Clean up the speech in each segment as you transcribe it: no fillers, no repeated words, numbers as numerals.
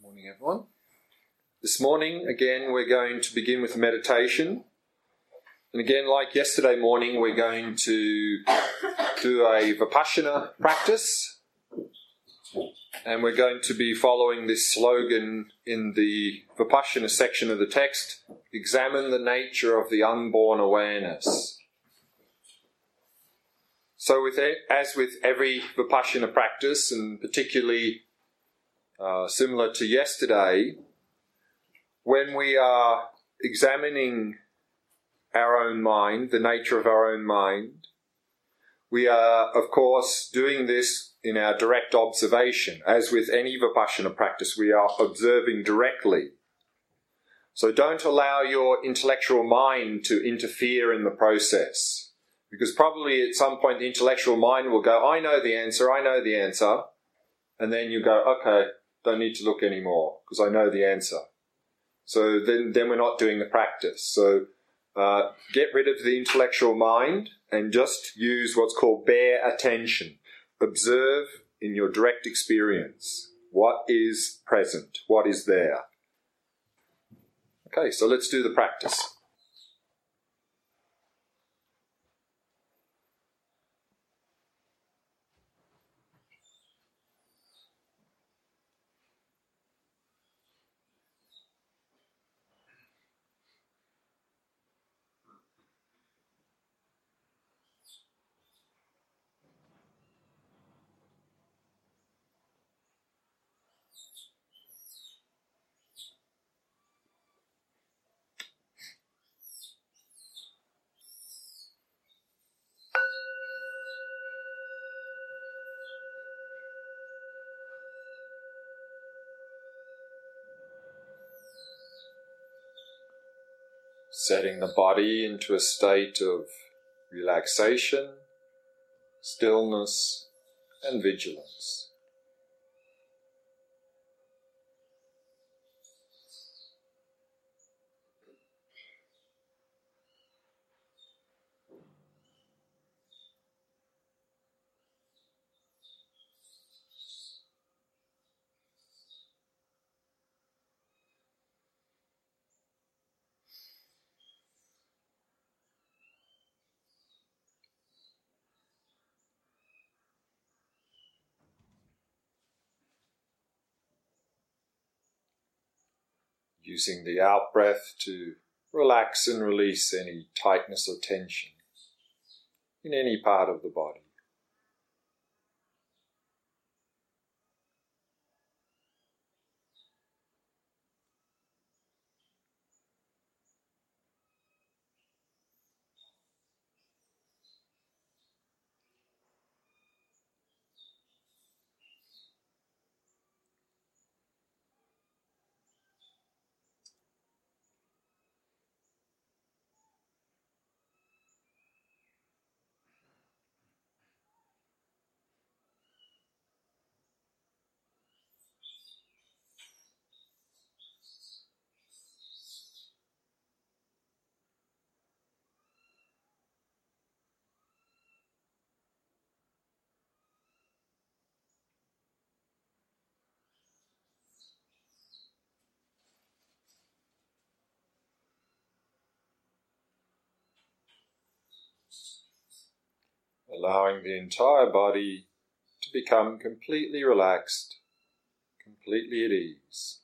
Morning, everyone. This morning, again, we're going to begin with meditation. And again, like yesterday morning, we're going to do a Vipassana practice. And we're going to be following this slogan in the Vipassana section of the text: examine the nature of the unborn awareness. So as with every Vipassana practice, and particularly similar to yesterday, when we are examining our own mind, the nature of our own mind, we are, of course, doing this in our direct observation. As with any Vipassana practice, we are observing directly. So don't allow your intellectual mind to interfere in the process, because probably at some point the intellectual mind will go, I know the answer, and then you go, okay, don't need to look anymore because I know the answer. So then we're not doing the practice. So get rid of the intellectual mind and just use what's called bare attention. Observe in your direct experience what is present, what is there. Okay, so let's do the practice. Setting the body into a state of relaxation, stillness, and vigilance. Using the out-breath to relax and release any tightness or tension in any part of the body. Allowing the entire body to become completely relaxed, completely at ease.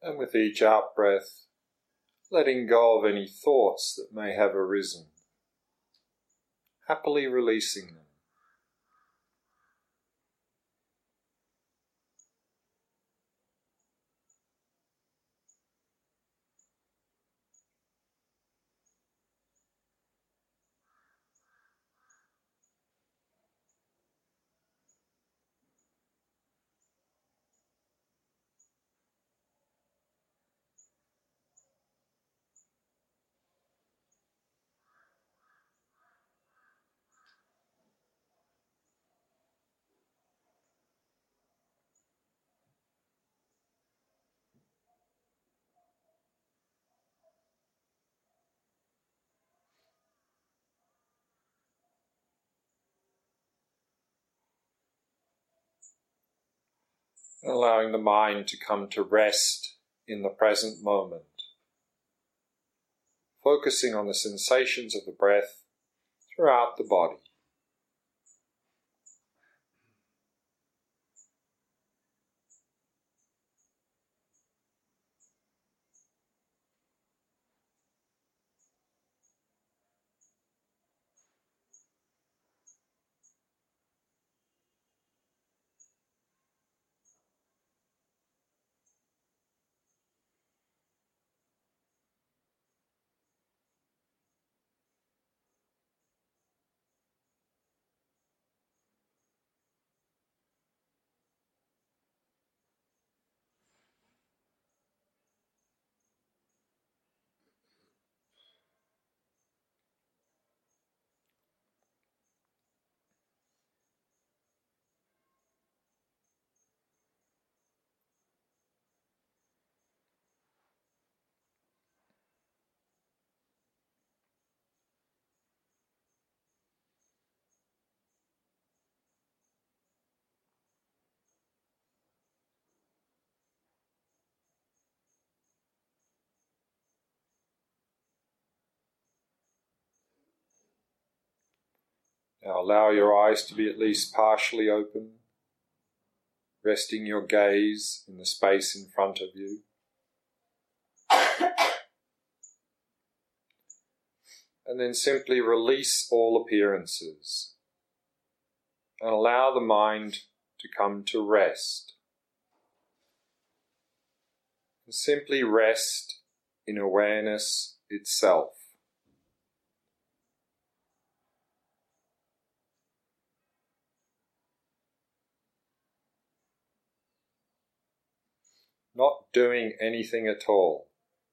And with each out breath, letting go of any thoughts that may have arisen, happily releasing them. Allowing the mind to come to rest in the present moment, focusing on the sensations of the breath throughout the body. Now allow your eyes to be at least partially open, resting your gaze in the space in front of you. And then simply release all appearances and allow the mind to come to rest. And simply rest in awareness itself. Not doing anything at all.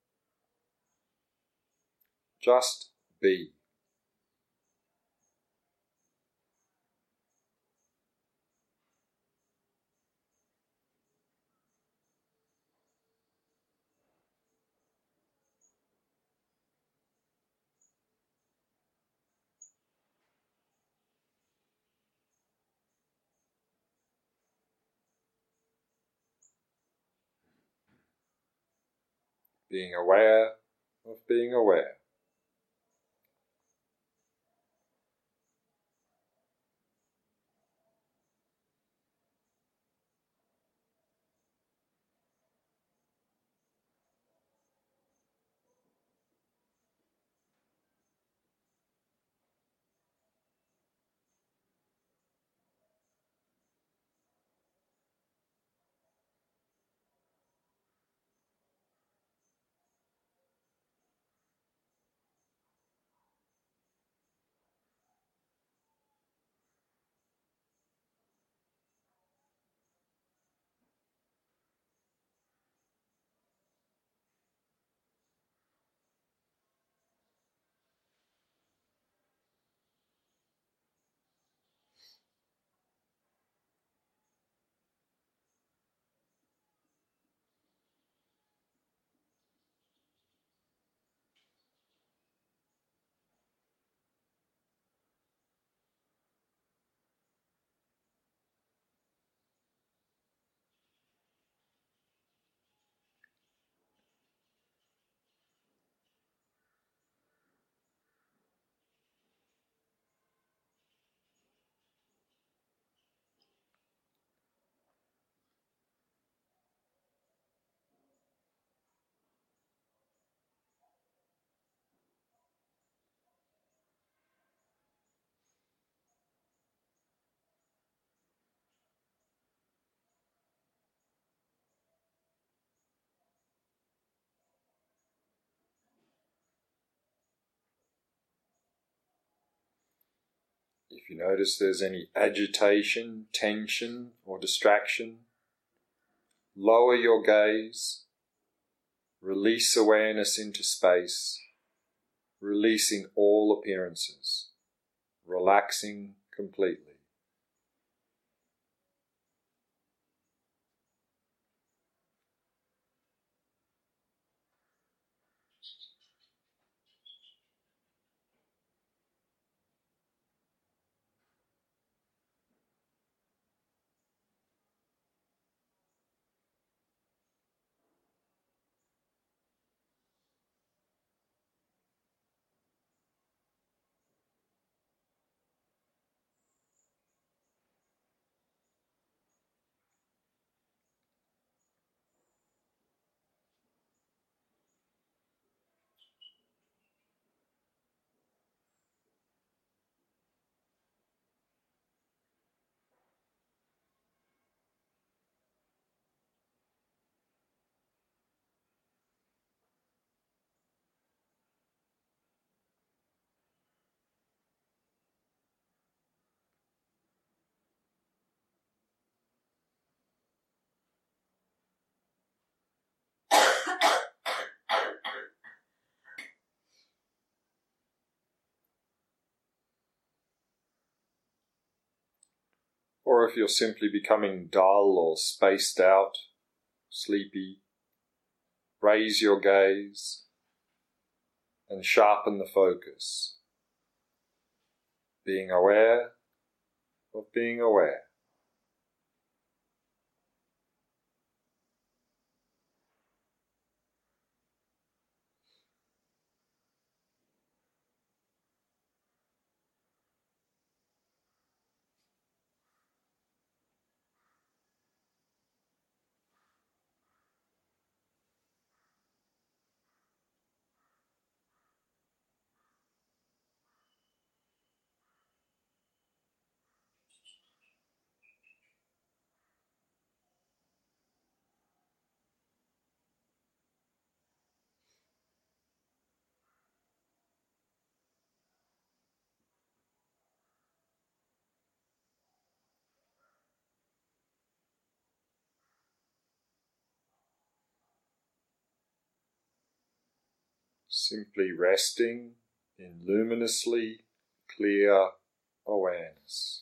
Just be. Being aware of being aware. If you notice there's any agitation, tension, or distraction, lower your gaze, release awareness into space, releasing all appearances, relaxing completely. Or if you're simply becoming dull or spaced out, sleepy, raise your gaze and sharpen the focus, being aware of being aware. Simply resting in luminously clear awareness.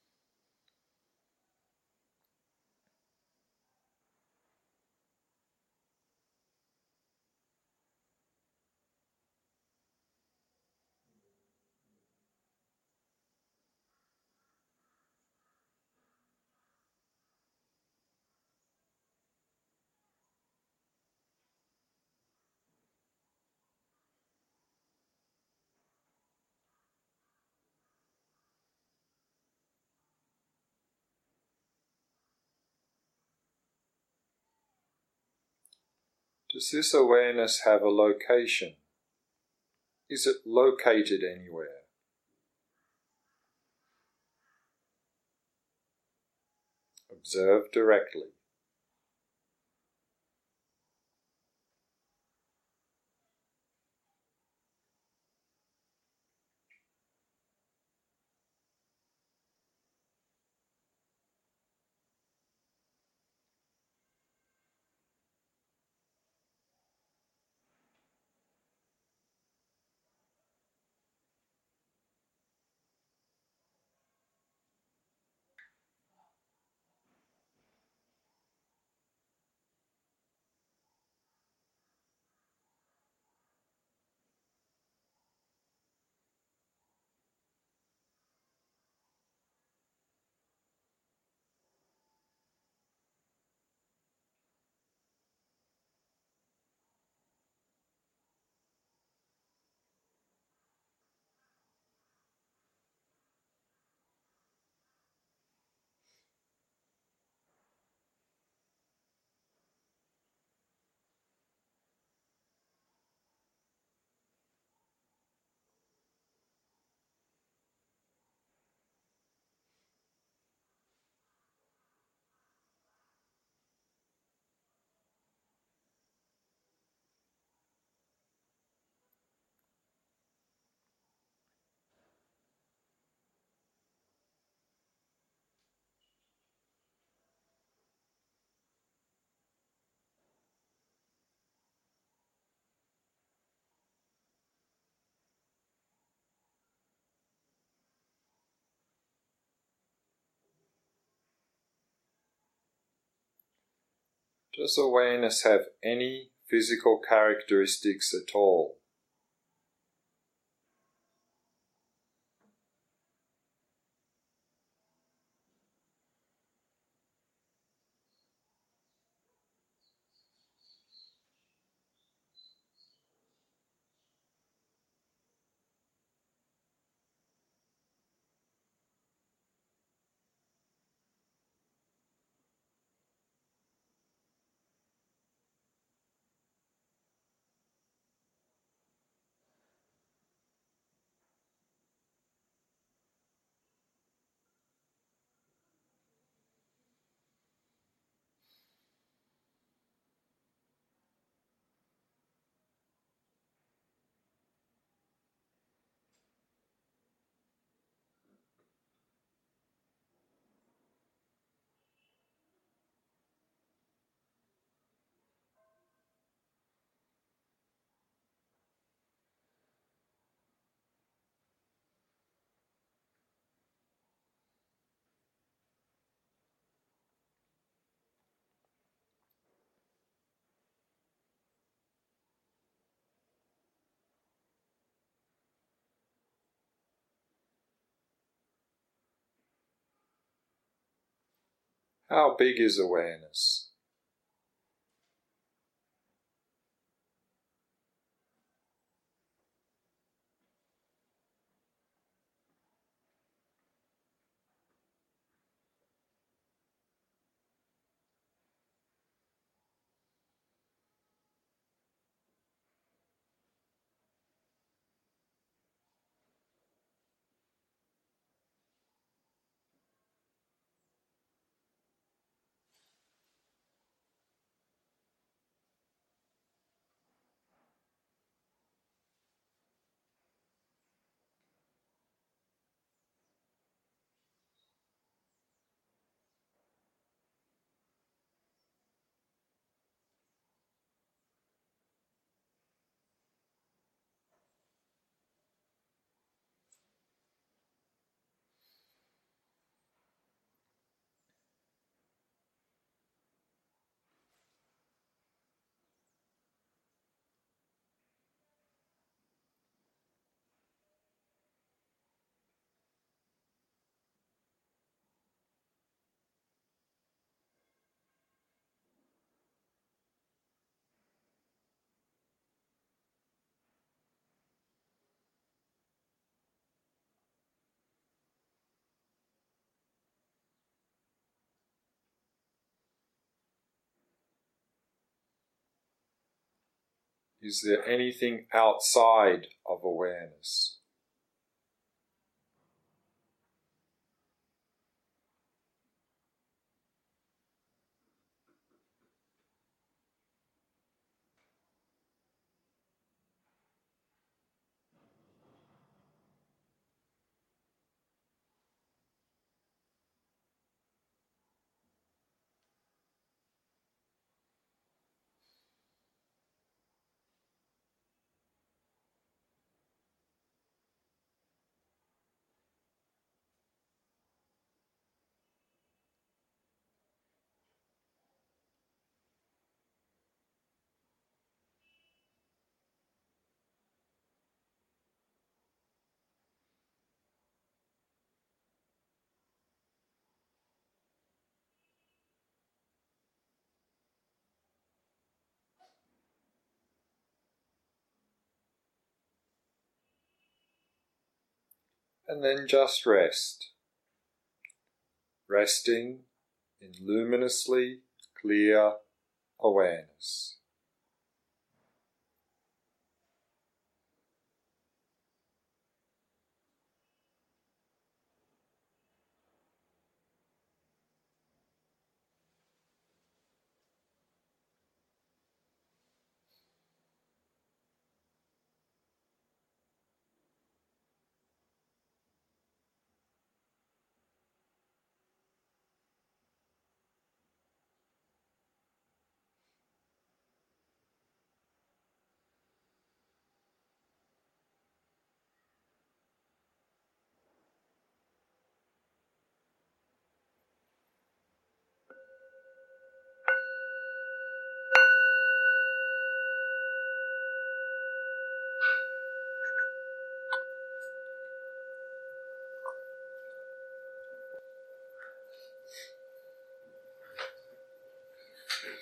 Does this awareness have a location? Is it located anywhere? Observe directly. Does awareness have any physical characteristics at all? How big is awareness? Is there anything outside of awareness? And then just rest. Resting in luminously clear awareness.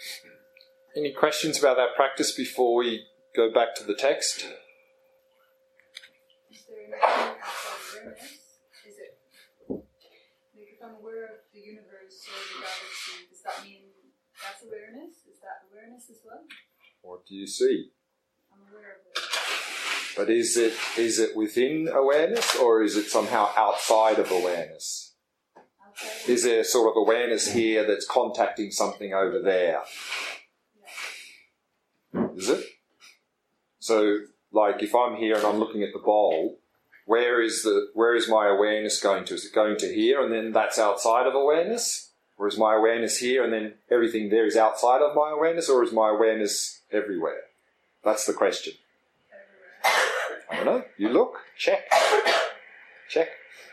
Any questions about that practice before we go back to the text? Is there anything outside awareness? Is it, like if I'm aware of the universe or the galaxy, does that mean that's awareness? Is that awareness as well? What do you see? I'm aware of it. But is it within awareness, or is it somehow outside of awareness? Outside Is there sort of awareness here that's contacting something over there? Yeah. Is it? So, like if I'm here and I'm looking at the bowl, where is my awareness going to? Is it going to here and then that's outside of awareness? Or is my awareness here and then everything there is outside of my awareness? Or is my awareness everywhere? That's the question. I don't know. You look. Check. Check.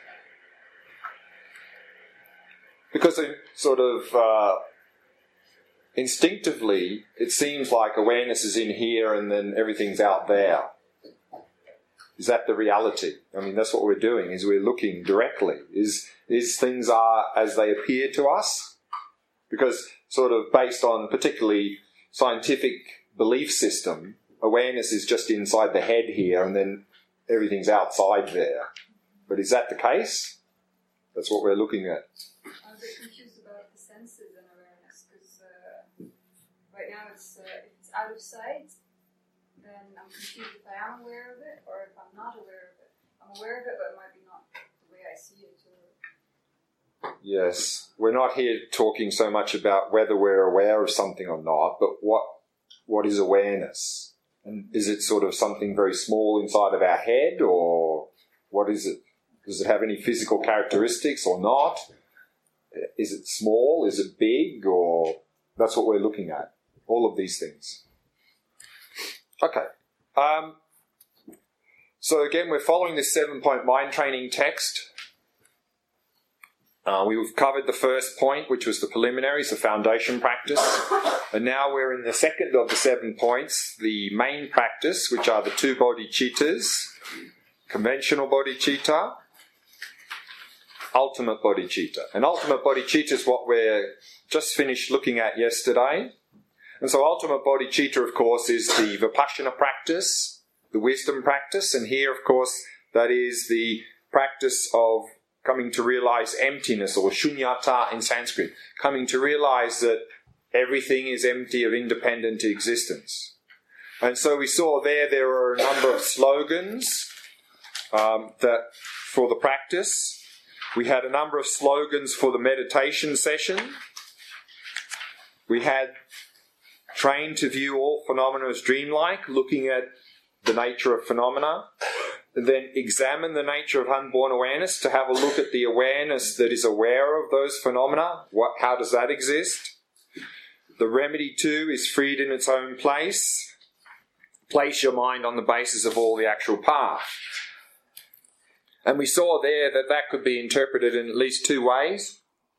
Because sort of instinctively, it seems like awareness is in here and then everything's out there. Is that the reality? I mean, that's what we're doing, is we're looking directly. Is things are as they appear to us? Because sort of based on particularly scientific belief system, awareness is just inside the head here and then everything's outside there. But is that the case? That's what we're looking at. I'm a bit confused about the senses and awareness because right now if it's out of sight, then I'm confused if I am aware of it or if I'm not aware of it. I'm aware of it, but it might be not the way I see it. Yes, we're not here talking so much about whether we're aware of something or not, but what is awareness? And is it sort of something very small inside of our head, or what is it? Does it have any physical characteristics or not? Is it small? Is it big? Or that's what we're looking at. All of these things. Okay. So again, we're following this 7-point mind training text. We've covered the first point, which was the preliminaries, the foundation practice. And now we're in the second of the 7 points, the main practice, which are the 2 bodhicittas, conventional bodhicitta, ultimate bodhicitta. And ultimate bodhicitta is what we're just finished looking at yesterday. And so ultimate bodhicitta, of course, is the vipassana practice, the wisdom practice. And here, of course, that is the practice of coming to realize emptiness, or shunyata in Sanskrit, coming to realize that everything is empty of independent existence. And so we saw there are a number of slogans that for the practice. We had a number of slogans for the meditation session. We had trained to view all phenomena as dreamlike, looking at the nature of phenomena. And then examine the nature of unborn awareness, to have a look at the awareness that is aware of those phenomena. How does that exist? The remedy too is freed in its own place. Place your mind on the basis of all the actual path. And we saw there that could be interpreted in at least 2 ways.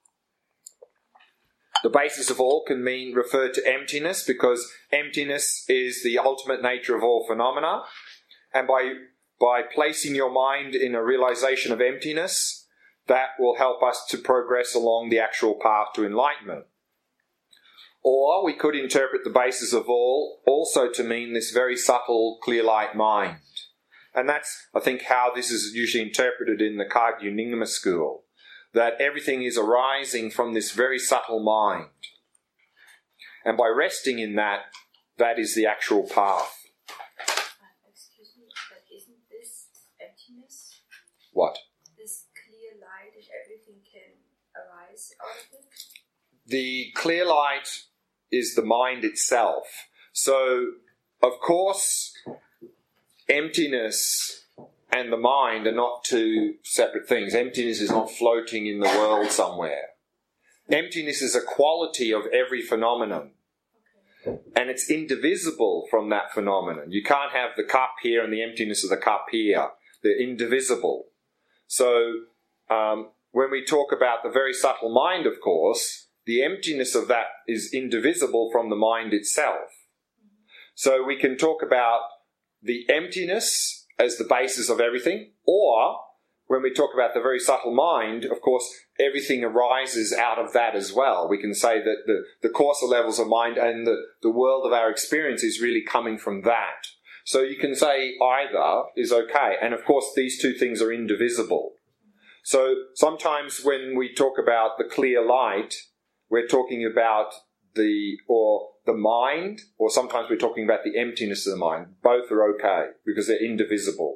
The basis of all can refer to emptiness, because emptiness is the ultimate nature of all phenomena. And by placing your mind in a realization of emptiness, that will help us to progress along the actual path to enlightenment. Or we could interpret the basis of all also to mean this very subtle, clear light mind. And that's, I think, how this is usually interpreted in the Kagyu Nyingma school, that everything is arising from this very subtle mind. And by resting in that, that is the actual path. Excuse me, but isn't this emptiness? What? This clear light and everything can arise out of it? The clear light is the mind itself. So, of course, emptiness and the mind are not 2 separate things. Emptiness is not floating in the world somewhere. Emptiness is a quality of every phenomenon. Okay. And it's indivisible from that phenomenon. You can't have the cup here and the emptiness of the cup here. They're indivisible. So, when we talk about the very subtle mind, of course, the emptiness of that is indivisible from the mind itself. So we can talk about the emptiness as the basis of everything, or when we talk about the very subtle mind, of course, everything arises out of that as well. We can say that the coarser levels of mind and the world of our experience is really coming from that. So you can say either is okay. And of course, these two things are indivisible. So sometimes when we talk about the clear light, we're talking about the mind, or sometimes we're talking about the emptiness of the mind. Both are okay because they're indivisible.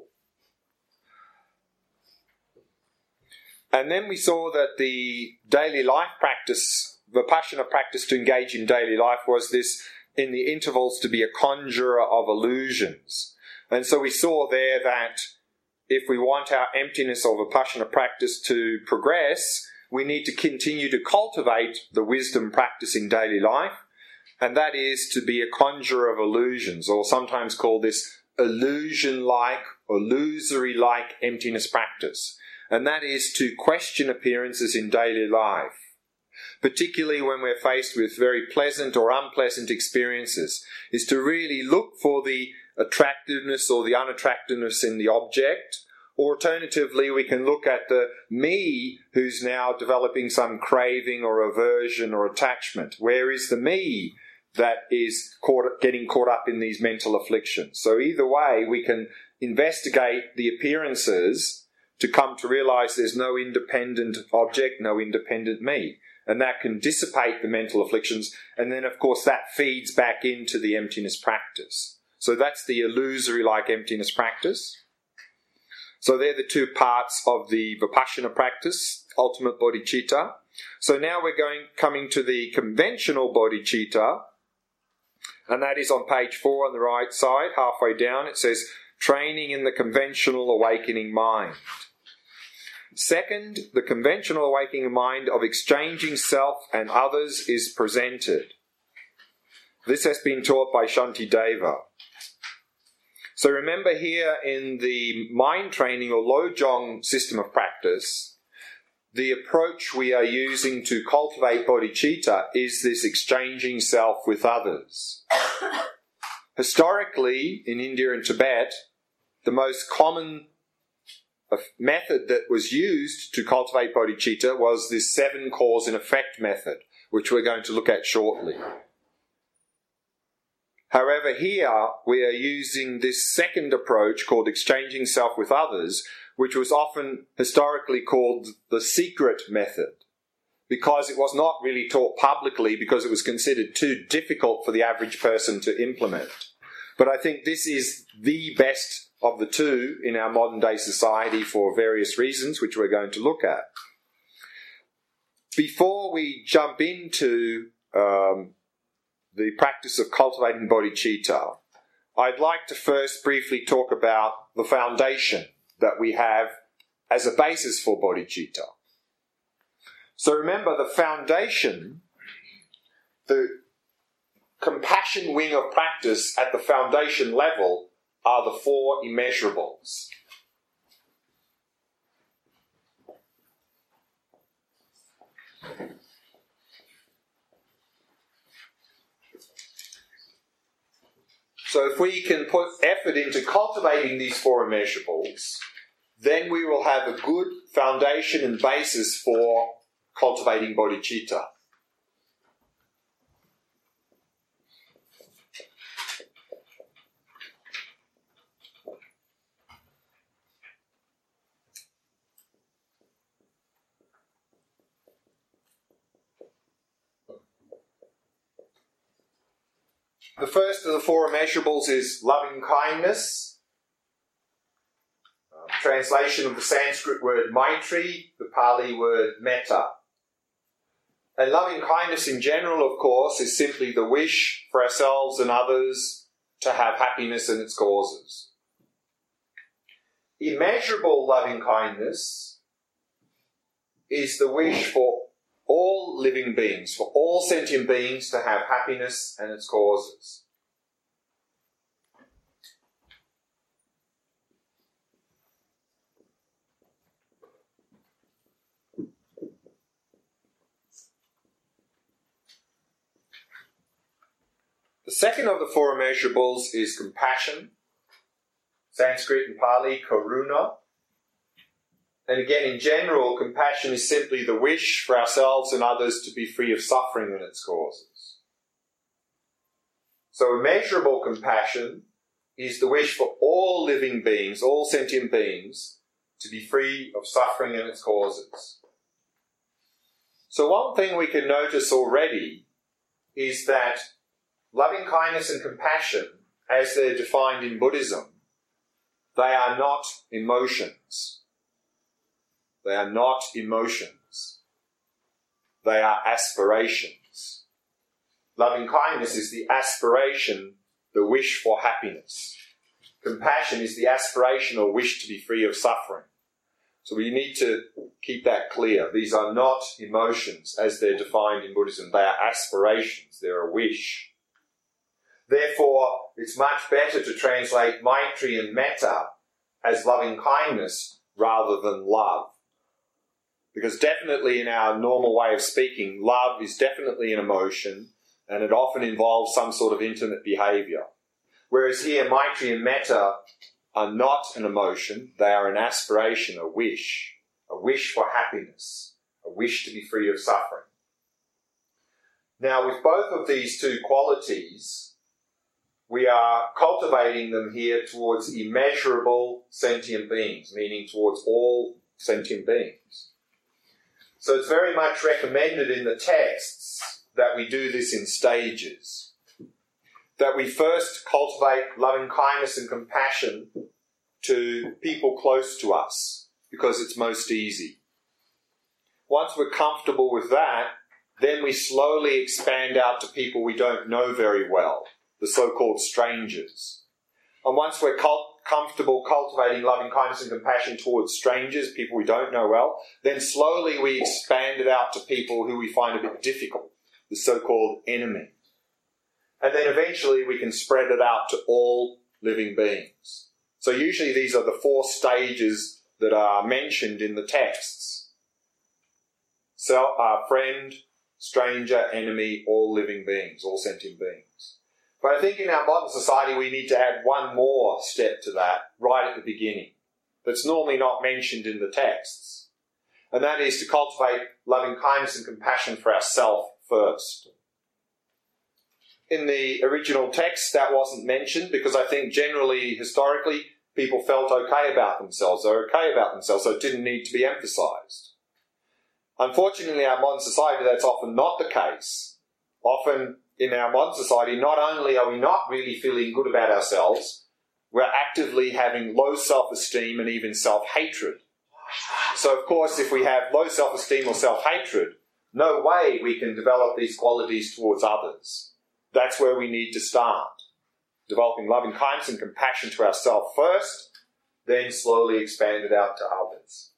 And then we saw that the daily life practice, Vipassana practice to engage in daily life, was this, in the intervals, to be a conjurer of illusions. And so we saw there that if we want our emptiness or Vipassana practice to progress, we need to continue to cultivate the wisdom practice in daily life, and that is to be a conjurer of illusions, or sometimes called this illusion-like, illusory-like emptiness practice. And that is to question appearances in daily life, particularly when we're faced with very pleasant or unpleasant experiences, is to really look for the attractiveness or the unattractiveness in the object. Or alternatively, we can look at the me who's now developing some craving or aversion or attachment. Where is the me that is getting caught up in these mental afflictions? So either way, we can investigate the appearances to come to realize there's no independent object, no independent me. And that can dissipate the mental afflictions. And then, of course, that feeds back into the emptiness practice. So that's the illusory-like emptiness practice. So they're the two parts of the Vipassana practice, ultimate bodhicitta. So now we're coming to the conventional bodhicitta. And that is on page 4 on the right side, halfway down. It says, training in the conventional awakening mind. Second, the conventional awakening mind of exchanging self and others is presented. This has been taught by Shantideva. So remember here in the mind training or Lojong system of practice, the approach we are using to cultivate bodhicitta is this exchanging self with others. Historically, in India and Tibet, the most common method that was used to cultivate bodhicitta was this 7 cause and effect method, which we're going to look at shortly. However, here we are using this second approach called exchanging self with others, which was often historically called the secret method, because it was not really taught publicly because it was considered too difficult for the average person to implement. But I think this is the best of the two in our modern day society for various reasons, which we're going to look at. Before we jump into the practice of cultivating bodhicitta, I'd like to first briefly talk about the foundation that we have as a basis for bodhicitta. So remember, the foundation, the compassion wing of practice at the foundation level, are the 4 immeasurables. So if we can put effort into cultivating these 4 immeasurables, then we will have a good foundation and basis for cultivating bodhicitta. The first of the 4 immeasurables is loving kindness. Translation of the Sanskrit word maitri, the Pali word metta. And loving kindness in general, of course, is simply the wish for ourselves and others to have happiness and its causes. Immeasurable loving kindness is the wish for all living beings, for all sentient beings to have happiness and its causes. The second of the 4 immeasurables is compassion. Sanskrit and Pali, karuna. And again, in general, compassion is simply the wish for ourselves and others to be free of suffering and its causes. So immeasurable compassion is the wish for all living beings, all sentient beings, to be free of suffering and its causes. So one thing we can notice already is that loving kindness and compassion, as they're defined in Buddhism, they are not emotions. They are not emotions. They are aspirations. Loving kindness is the aspiration, the wish for happiness. Compassion is the aspiration or wish to be free of suffering. So we need to keep that clear. These are not emotions as they're defined in Buddhism. They are aspirations. They're a wish. Therefore, it's much better to translate Maitri and Metta as loving kindness rather than love. Because definitely in our normal way of speaking, love is definitely an emotion and it often involves some sort of intimate behaviour. Whereas here, Maitri and Metta are not an emotion, they are an aspiration, a wish for happiness, a wish to be free of suffering. Now, with both of these two qualities, we are cultivating them here towards immeasurable sentient beings, meaning towards all sentient beings. So it's very much recommended in the texts that we do this in stages. That we first cultivate loving kindness and compassion to people close to us, because it's most easy. Once we're comfortable with that, then we slowly expand out to people we don't know very well, the so-called strangers. And once we're comfortable cultivating loving kindness and compassion towards strangers, people we don't know well, then slowly we expand it out to people who we find a bit difficult, the so-called enemy. And then eventually we can spread it out to all living beings. So usually these are the 4 stages that are mentioned in the texts. So, friend, stranger, enemy, all living beings, all sentient beings. But I think in our modern society we need to add one more step to that right at the beginning that's normally not mentioned in the texts. And that is to cultivate loving kindness and compassion for ourselves first. In the original text that wasn't mentioned because I think generally, historically, people felt okay about themselves. They were okay about themselves, so it didn't need to be emphasised. Unfortunately, in our modern society, that's often not the case. Often in our modern society, not only are we not really feeling good about ourselves, we're actively having low self-esteem and even self-hatred. So, of course, if we have low self-esteem or self-hatred, no way we can develop these qualities towards others. That's where we need to start. Developing loving kindness and compassion to ourselves first, then slowly expand it out to others.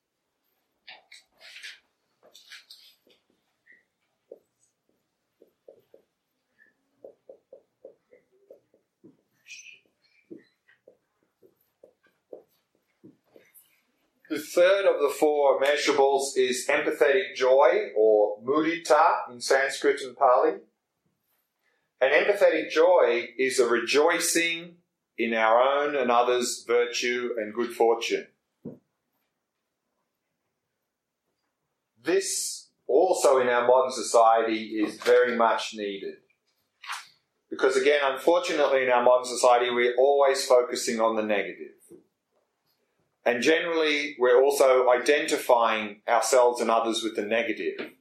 The third of the 4 measurables is empathetic joy, or mudita in Sanskrit and Pali. And empathetic joy is a rejoicing in our own and others' virtue and good fortune. This also in our modern society is very much needed. Because again, unfortunately in our modern society we're always focusing on the negative. And generally we're also identifying ourselves and others with the negative.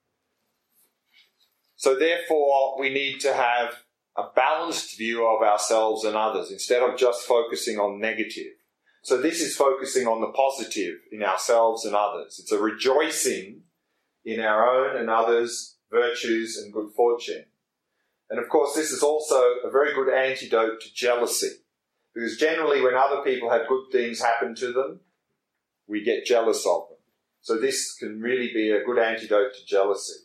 So therefore, we need to have a balanced view of ourselves and others instead of just focusing on negative. So this is focusing on the positive in ourselves and others. It's a rejoicing in our own and others' virtues and good fortune. And of course, this is also a very good antidote to jealousy. Because generally, when other people have good things happen to them, we get jealous of them. So this can really be a good antidote to jealousy.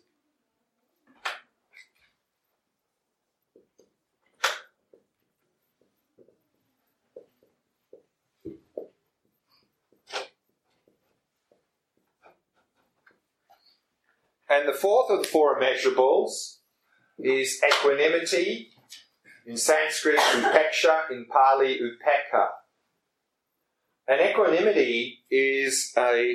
And the fourth of the 4 immeasurables is equanimity, in Sanskrit upeksha, in Pali upekha. And equanimity is a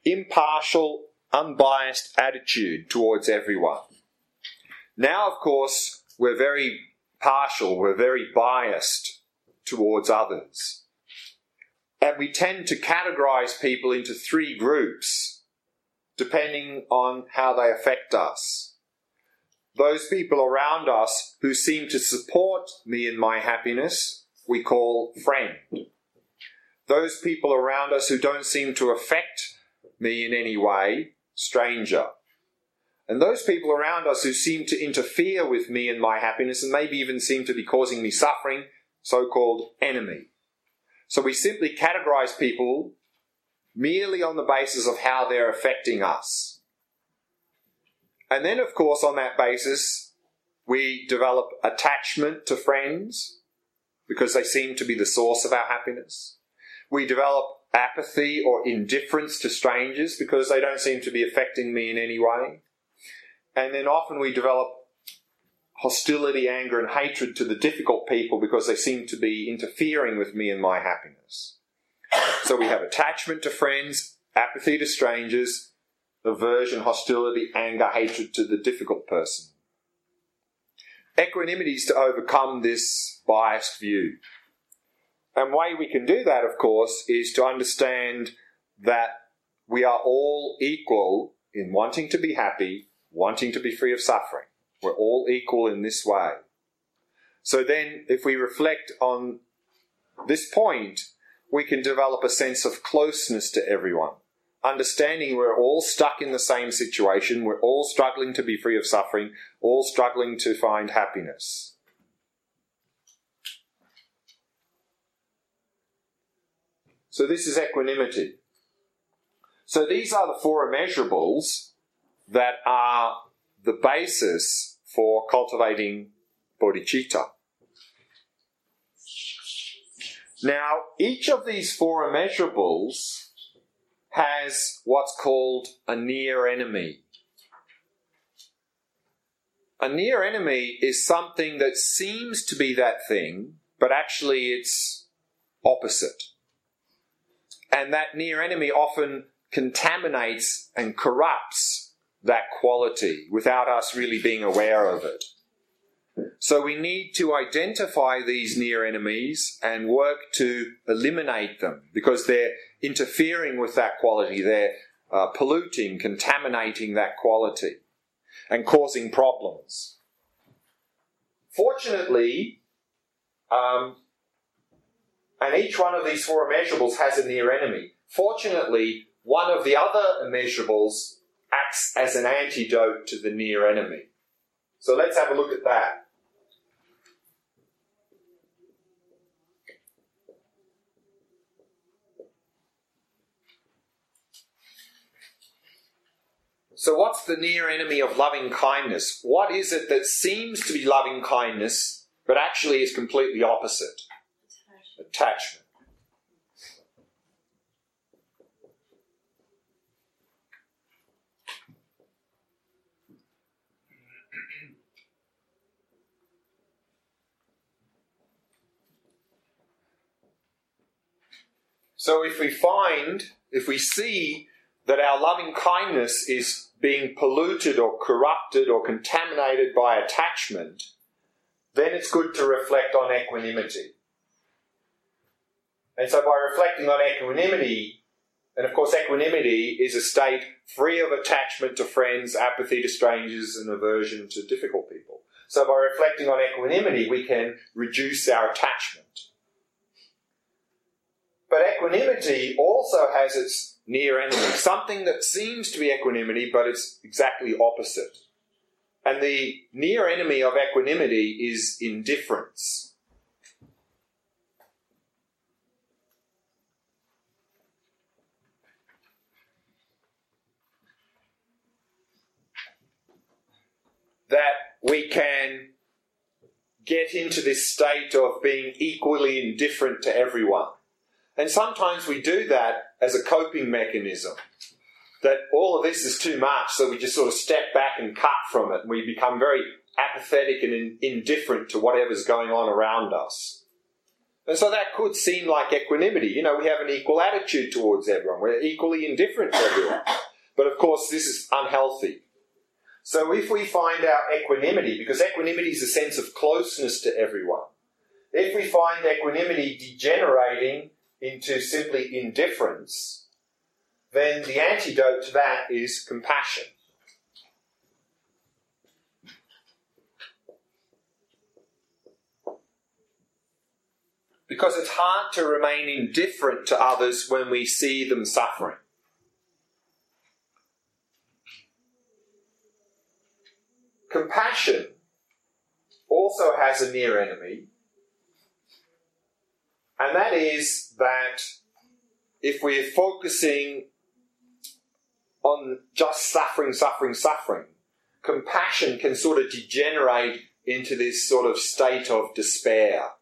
impartial, unbiased attitude towards everyone. Now, of course, we're very partial, we're very biased towards others. And we tend to categorize people into 3 groups, depending on how they affect us. Those people around us who seem to support me in my happiness, we call friend. Those people around us who don't seem to affect me in any way, stranger. And those people around us who seem to interfere with me and my happiness and maybe even seem to be causing me suffering, so-called enemy. So we simply categorize people merely on the basis of how they're affecting us. And then, of course, on that basis, we develop attachment to friends because they seem to be the source of our happiness. We develop apathy or indifference to strangers because they don't seem to be affecting me in any way. And then often we develop hostility, anger and hatred to the difficult people because they seem to be interfering with me and my happiness. So we have attachment to friends, apathy to strangers, aversion, hostility, anger, hatred to the difficult person. Equanimity is to overcome this biased view. And the way we can do that, of course, is to understand that we are all equal in wanting to be happy, wanting to be free of suffering. We're all equal in this way. So then, if we reflect on this point, we can develop a sense of closeness to everyone. Understanding we're all stuck in the same situation, we're all struggling to be free of suffering, all struggling to find happiness. So this is equanimity. So these are the 4 immeasurables that are the basis for cultivating bodhicitta. Now, each of these 4 immeasurables has what's called a near enemy. A near enemy is something that seems to be that thing, but actually it's opposite. And that near enemy often contaminates and corrupts that quality without us really being aware of it. So we need to identify these near enemies and work to eliminate them because they're interfering with that quality. They're polluting, contaminating that quality and causing problems. Fortunately, and each one of these 4 immeasurables has a near enemy. Fortunately, one of the other immeasurables acts as an antidote to the near enemy. So let's have a look at that. So what's the near enemy of loving kindness? What is it that seems to be loving kindness, but actually is completely opposite? Attachment. So if we see that our loving kindness is being polluted or corrupted or contaminated by attachment, then it's good to reflect on equanimity. And so by reflecting on equanimity, and of course equanimity is a state free of attachment to friends, apathy to strangers, and aversion to difficult people. So by reflecting on equanimity, we can reduce our attachment. But equanimity also has its near enemy, something that seems to be equanimity, but it's exactly opposite. And the near enemy of equanimity is indifference. That we can get into this state of being equally indifferent to everyone. And sometimes we do that as a coping mechanism. That all of this is too much, so we just sort of step back and cut from it. And we become very apathetic and indifferent to whatever's going on around us. And so that could seem like equanimity. You know, we have an equal attitude towards everyone. We're equally indifferent to everyone. But of course, this is unhealthy. So if we find our equanimity, because equanimity is a sense of closeness to everyone, if we find equanimity degenerating into simply indifference, then the antidote to that is compassion. Because it's hard to remain indifferent to others when we see them suffering. Compassion also has a near enemy, and that is that if we're focusing on just suffering, compassion can sort of degenerate into this sort of state of despair.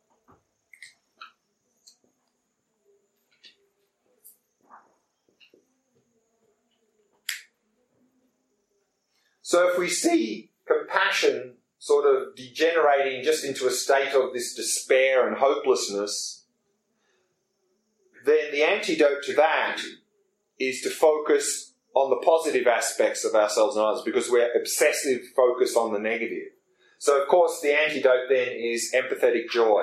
So if we see compassion sort of degenerating just into a state of this despair and hopelessness, then the antidote to that is to focus on the positive aspects of ourselves and others, because we're obsessive focused on the negative. So of course the antidote then is empathetic joy.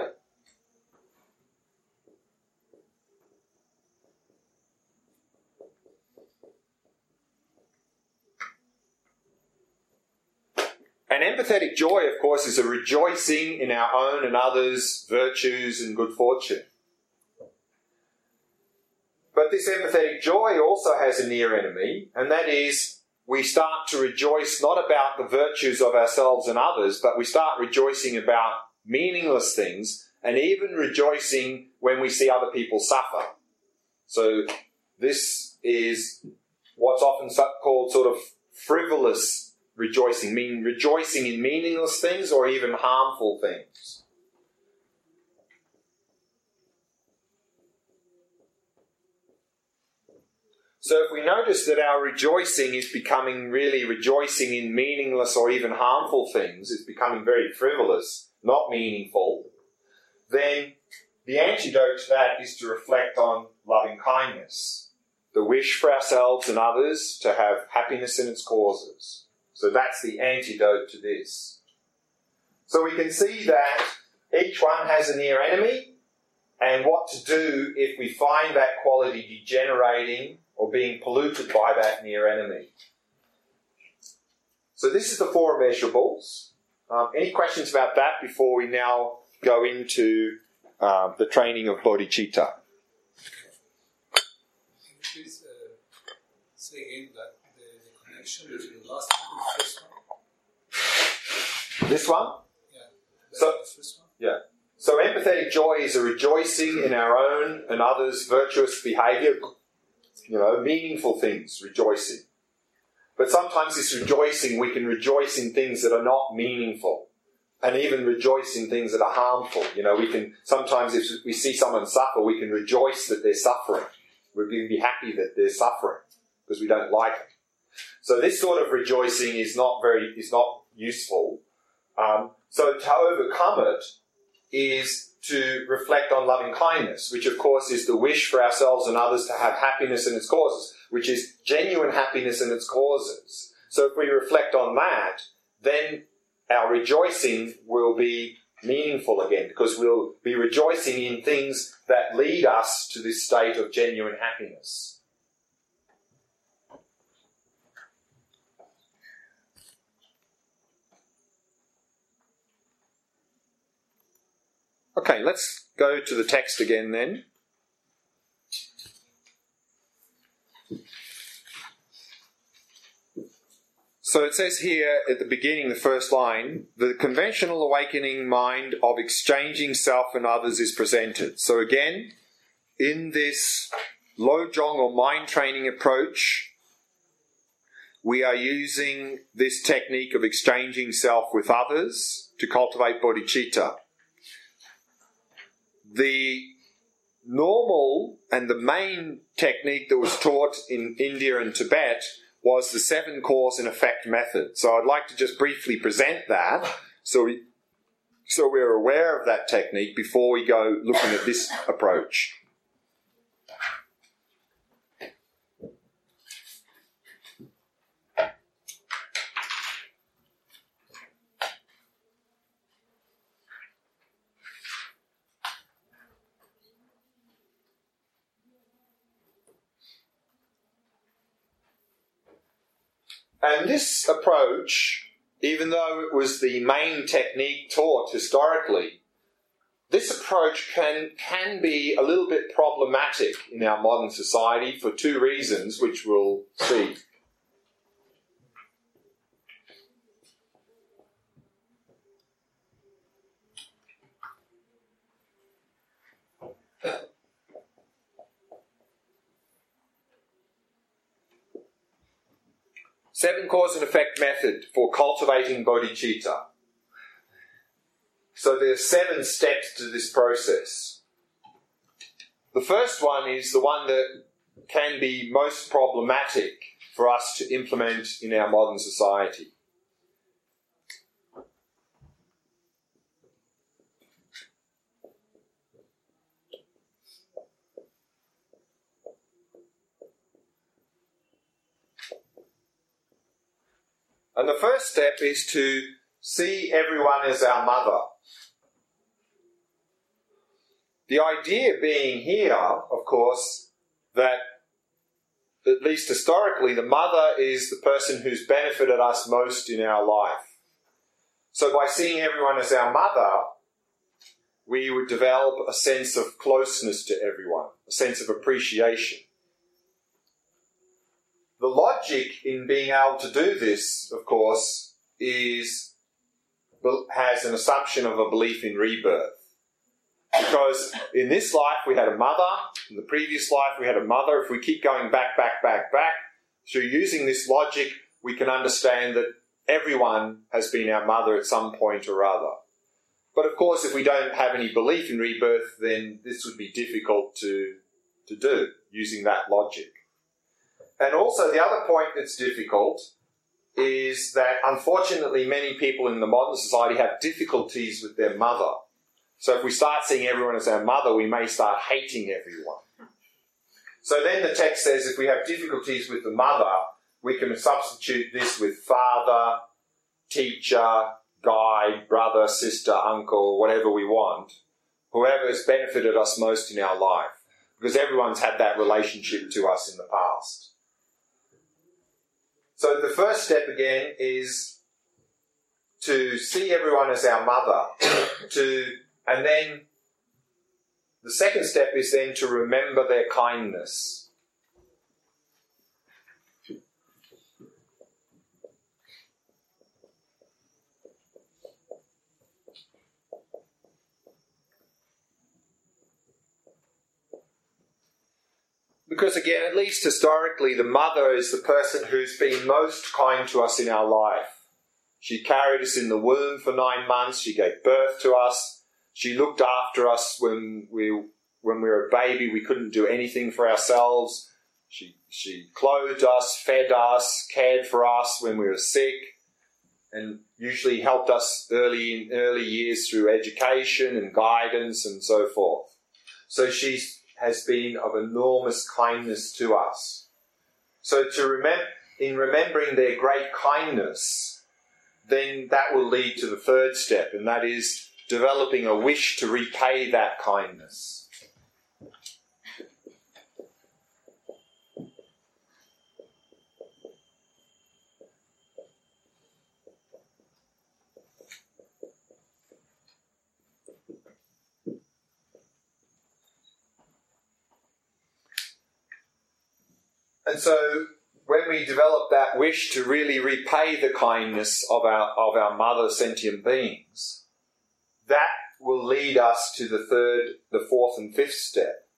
And empathetic joy, of course, is a rejoicing in our own and others' virtues and good fortune. But this empathetic joy also has a near enemy, and that is we start to rejoice not about the virtues of ourselves and others, but we start rejoicing about meaningless things, and even rejoicing when we see other people suffer. So this is what's often called sort of frivolous rejoicing, meaning rejoicing in meaningless things or even harmful things. So if we notice that our rejoicing is becoming really rejoicing in meaningless or even harmful things, it's becoming very frivolous, not meaningful, then the antidote to that is to reflect on loving kindness, the wish for ourselves and others to have happiness in its causes. So that's the antidote to this. So we can see that each one has a near enemy, and what to do if we find that quality degenerating or being polluted by that near enemy. So this is the four immeasurables. Any questions about that before we now go into the training of bodhicitta? Please say again that the connection between the last one and the first one. This one? Yeah. So, the first one? Yeah. So empathetic joy is a rejoicing in our own and others' virtuous behaviour, meaningful things, rejoicing. But sometimes this rejoicing, we can rejoice in things that are not meaningful, and even rejoice in things that are harmful. We can sometimes, if we see someone suffer, we can rejoice that they're suffering. We can be happy that they're suffering because we don't like it. So this sort of rejoicing is not useful. So to overcome it is to reflect on loving kindness, which of course is the wish for ourselves and others to have happiness in its causes, which is genuine happiness in its causes. So if we reflect on that, then our rejoicing will be meaningful again, because we'll be rejoicing in things that lead us to this state of genuine happiness. Okay, let's go to the text again then. So it says here at the beginning, the first line, the conventional awakening mind of exchanging self and others is presented. So again, in this Lojong or mind training approach, we are using this technique of exchanging self with others to cultivate bodhicitta. The normal and the main technique that was taught in India and Tibet was the 7 cause and effect method. So I'd like to just briefly present that so we So we're aware of that technique before we go looking at this approach. And this approach, even though it was the main technique taught historically, this approach can be a little bit problematic in our modern society for two reasons, which we'll see. Seven cause and effect method for cultivating bodhicitta. So there are 7 steps to this process. The first one is the one that can be most problematic for us to implement in our modern society. And the first step is to see everyone as our mother. The idea being here, of course, that at least historically, the mother is the person who's benefited us most in our life. So by seeing everyone as our mother, we would develop a sense of closeness to everyone, a sense of appreciation. The logic in being able to do this, of course, has an assumption of a belief in rebirth. Because in this life we had a mother, in the previous life we had a mother. If we keep going back, through using this logic, we can understand that everyone has been our mother at some point or other. But of course, if we don't have any belief in rebirth, then this would be difficult to do, using that logic. And also the other point that's difficult is that unfortunately many people in the modern society have difficulties with their mother. So if we start seeing everyone as our mother, we may start hating everyone. So then the text says if we have difficulties with the mother, we can substitute this with father, teacher, guide, brother, sister, uncle, whatever we want, whoever has benefited us most in our life, because everyone's had that relationship to us in the past. So the first step again is to see everyone as our mother, and then the second step is then to remember their kindness. Because again, at least historically, the mother is the person who's been most kind to us in our life. She carried us in the womb for 9 months. She gave birth to us. She looked after us when we were a baby. We couldn't do anything for ourselves. She clothed us, fed us, cared for us when we were sick, and usually helped us in early years through education and guidance and so forth. So she has been of enormous kindness to us. So in remembering their great kindness, then that will lead to the third step, and that is developing a wish to repay that kindness. And so when we develop that wish to really repay the kindness of our mother sentient beings, that will lead us to the third, the fourth and fifth step.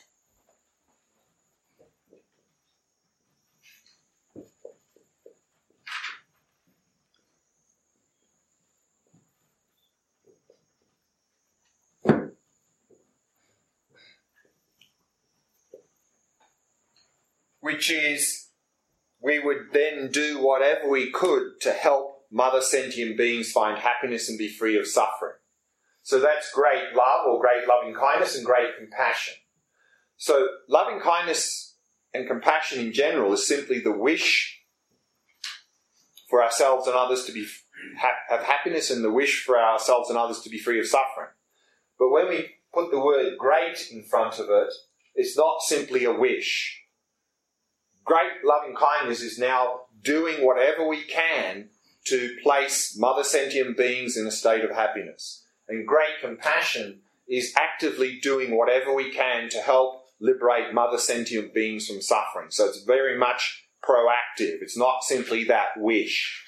Which is, we would then do whatever we could to help mother sentient beings find happiness and be free of suffering. So that's great love or great loving kindness and great compassion. So loving kindness and compassion in general is simply the wish for ourselves and others to be have happiness and the wish for ourselves and others to be free of suffering. But when we put the word great in front of it, it's not simply a wish. Great loving kindness is now doing whatever we can to place mother sentient beings in a state of happiness. And great compassion is actively doing whatever we can to help liberate mother sentient beings from suffering. So it's very much proactive. It's not simply that wish.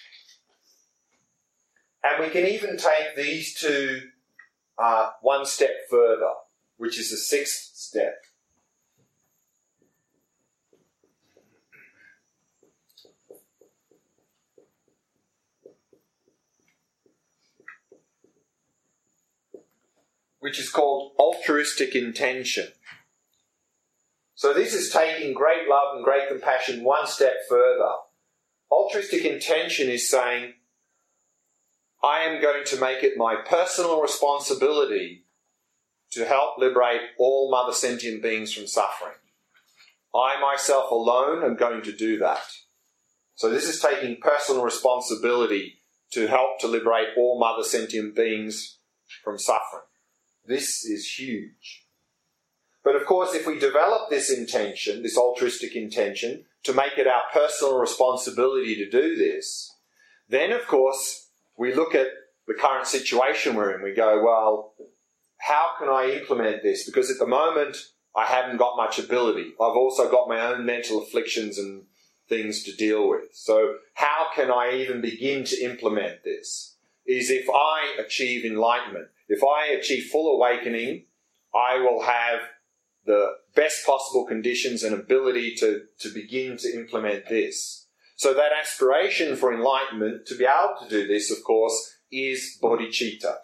And we can even take these two one step further, which is the sixth step. Which is called altruistic intention. So this is taking great love and great compassion one step further. Altruistic intention is saying, I am going to make it my personal responsibility to help liberate all mother sentient beings from suffering. I myself alone am going to do that. So this is taking personal responsibility to help to liberate all mother sentient beings from suffering. This is huge. But of course, if we develop this intention, this altruistic intention, to make it our personal responsibility to do this, then of course, we look at the current situation we're in. We go, well, how can I implement this? Because at the moment, I haven't got much ability. I've also got my own mental afflictions and things to deal with. So how can I even begin to implement this? Is if I achieve enlightenment, if I achieve full awakening, I will have the best possible conditions and ability to begin to implement this. So that aspiration for enlightenment, to be able to do this, of course, is bodhicitta.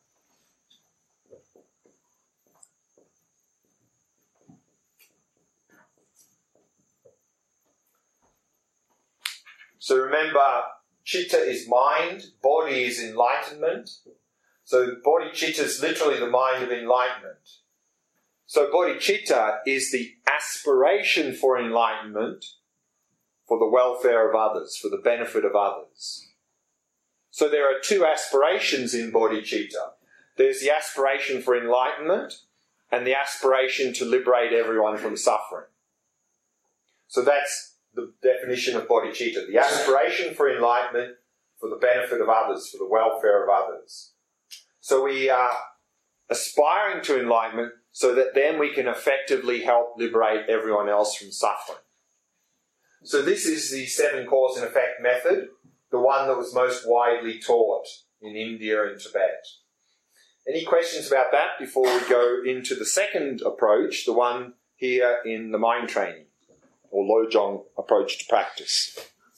So remember, citta is mind, bodhi is enlightenment. So bodhicitta is literally the mind of enlightenment. So bodhicitta is the aspiration for enlightenment for the welfare of others, for the benefit of others. So there are two aspirations in bodhicitta. There's the aspiration for enlightenment and the aspiration to liberate everyone from suffering. So that's the definition of bodhicitta, the aspiration for enlightenment for the benefit of others, for the welfare of others. So we are aspiring to enlightenment so that then we can effectively help liberate everyone else from suffering. So this is the 7 cause and effect method, the one that was most widely taught in India and Tibet. Any questions about that before we go into the second approach, the one here in the mind training, or Lojong approach to practice?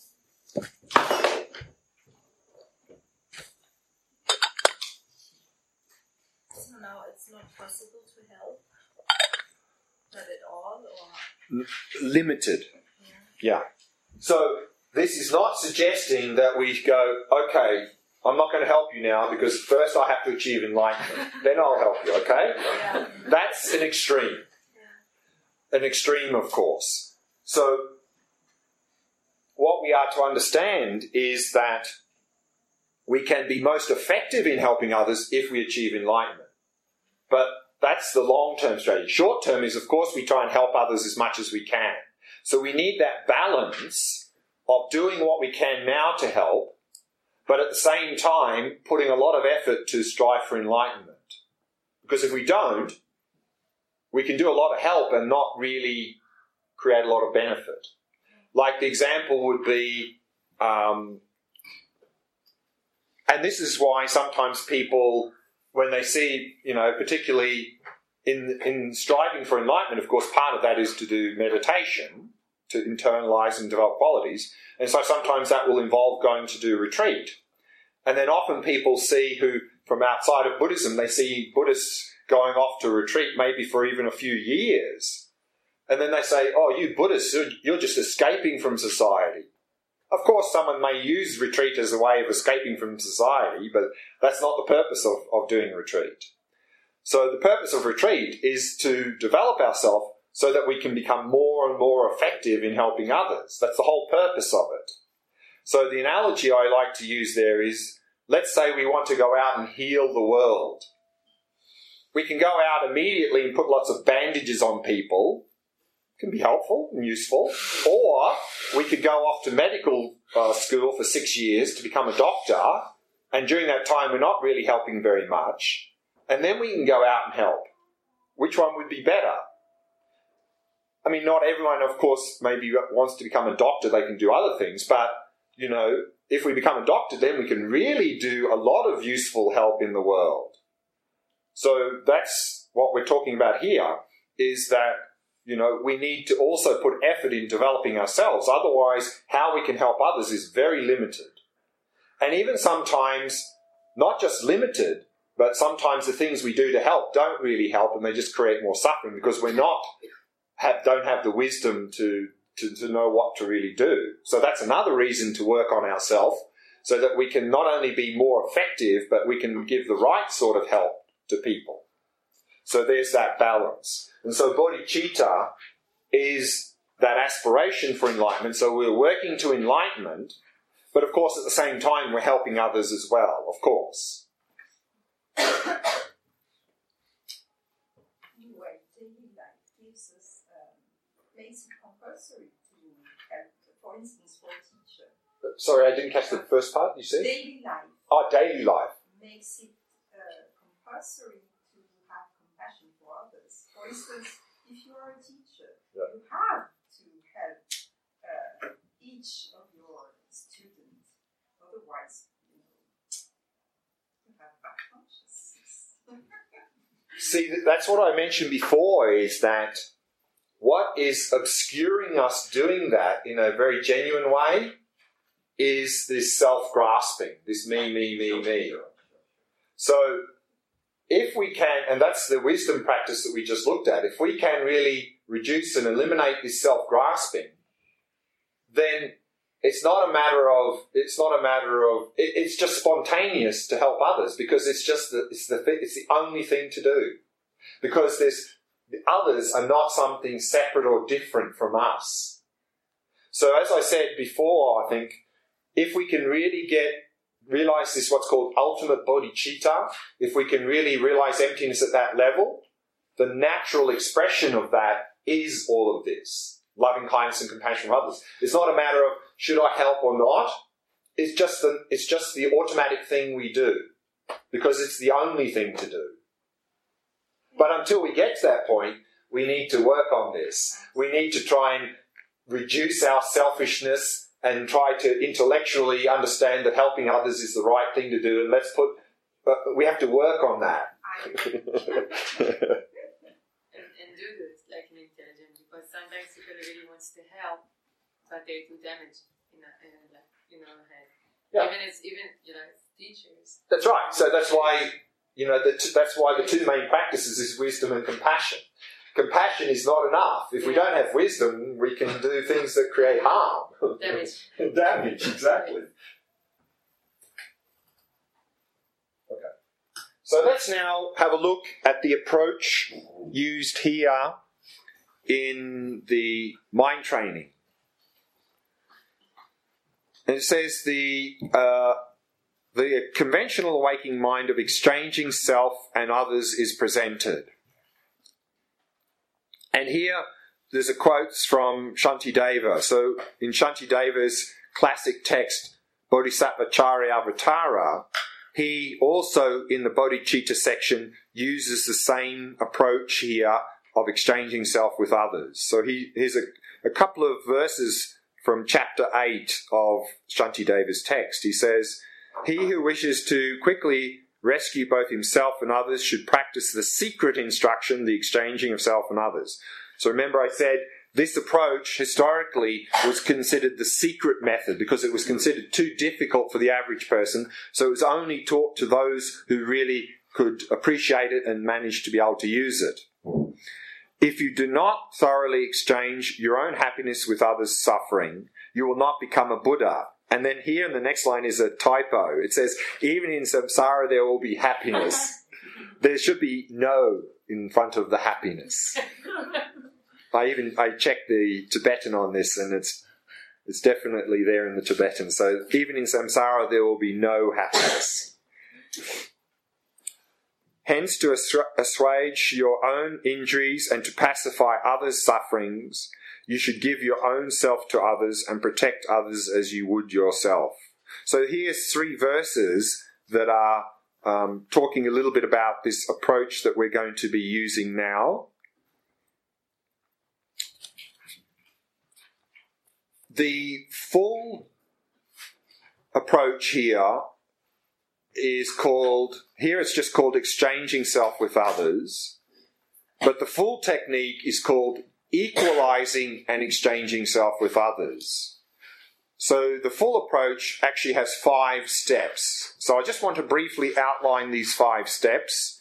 So now it's not possible to help, not at all, or Limited. Yeah. So this is not suggesting that we go, okay, I'm not going to help you now because first I have to achieve enlightenment. Then I'll help you, okay? Yeah. That's an extreme. An extreme, of course. So what we are to understand is that we can be most effective in helping others if we achieve enlightenment. But that's the long-term strategy. Short-term is, of course, we try and help others as much as we can. So we need that balance of doing what we can now to help, but at the same time putting a lot of effort to strive for enlightenment. Because if we don't, we can do a lot of help and not really create a lot of benefit. Like the example would be, and this is why sometimes people, when they see, particularly in striving for enlightenment, of course, part of that is to do meditation, to internalize and develop qualities. And so sometimes that will involve going to do retreat. And then often people see who, from outside of Buddhism, they see Buddhists going off to retreat maybe for even a few years. And then they say, oh, you Buddhists, you're just escaping from society. Of course, someone may use retreat as a way of escaping from society, but that's not the purpose of doing retreat. So the purpose of retreat is to develop ourselves so that we can become more and more effective in helping others. That's the whole purpose of it. So the analogy I like to use there is, let's say we want to go out and heal the world. We can go out immediately and put lots of bandages on people. It can be helpful and useful. Or we could go off to medical school for 6 years to become a doctor, and during that time we're not really helping very much, and then we can go out and help. Which one would be better? I mean, not everyone, of course, maybe wants to become a doctor. They can do other things, but, you know, if we become a doctor, then we can really do a lot of useful help in the world. So that's what we're talking about here, is that, you know, we need to also put effort in developing ourselves. Otherwise, how we can help others is very limited. And even sometimes, not just limited, but sometimes the things we do to help don't really help, and they just create more suffering because we're don't have the wisdom to know what to really do. So that's another reason to work on ourselves, so that we can not only be more effective, but we can give the right sort of help to people. So there's that balance. And so bodhicitta is that aspiration for enlightenment. So we're working to enlightenment, but of course at the same time we're helping others as well, of course. Anyway, daily life gives us makes it compulsory to help, for instance, for a teacher. Sorry, I didn't catch the first part you said? Daily life. Oh, daily life. Makes it compulsory to have compassion for others. For instance, if you are a teacher, you have to help each of your students. Otherwise, you have bad consciousness. See, that's what I mentioned before, is that what is obscuring us doing that in a very genuine way is this self-grasping, this me. So if we can, and that's the wisdom practice that we just looked at, if we can really reduce and eliminate this self-grasping, then it's just spontaneous to help others, because it's the only thing to do. Because the others are not something separate or different from us. So as I said before, I think if we can really realize this, what's called ultimate bodhicitta, if we can really realize emptiness at that level, the natural expression of that is all of this. Loving kindness and compassion for others. It's not a matter of should I help or not. It's just the automatic thing we do, because it's the only thing to do. But until we get to that point, we need to work on this. We need to try and reduce our selfishness and try to intellectually understand that helping others is the right thing to do. And we have to work on that. and do this like an intelligent, because sometimes people really wants to help, but they do damage in a head. Yeah. Even teachers. That's right. So that's why that's why the two main practices is wisdom and compassion. Compassion is not enough. If we don't have wisdom, we can do things that create harm. Damage. Damage, exactly. Okay. So let's now have a look at the approach used here in the mind training. And it says the conventional awakening mind of exchanging self and others is presented. And here there's a quote from Shantideva. So in Shantideva's classic text, Bodhisattva Charyavatara, he also in the bodhicitta section uses the same approach here of exchanging self with others. So here's a couple of verses from chapter 8 of Shantideva's text. He says, "He who wishes to quickly rescue both himself and others should practice the secret instruction, the exchanging of self and others." So remember I said this approach historically was considered the secret method because it was considered too difficult for the average person. So it was only taught to those who really could appreciate it and managed to be able to use it. If you do not thoroughly exchange your own happiness with others' suffering, you will not become a Buddha. And then here in the next line is a typo. It says, even in samsara there will be happiness. There should be no in front of the happiness. I checked the Tibetan on this, and it's definitely there in the Tibetan. So even in samsara there will be no happiness. Hence, to assuage your own injuries and to pacify others' sufferings, you should give your own self to others and protect others as you would yourself. So here's 3 verses that are talking a little bit about this approach that we're going to be using now. The full approach here is called, here it's just called exchanging self with others, but the full technique is called equalizing and exchanging self with others. So the full approach actually has 5 steps. So I just want to briefly outline these 5 steps.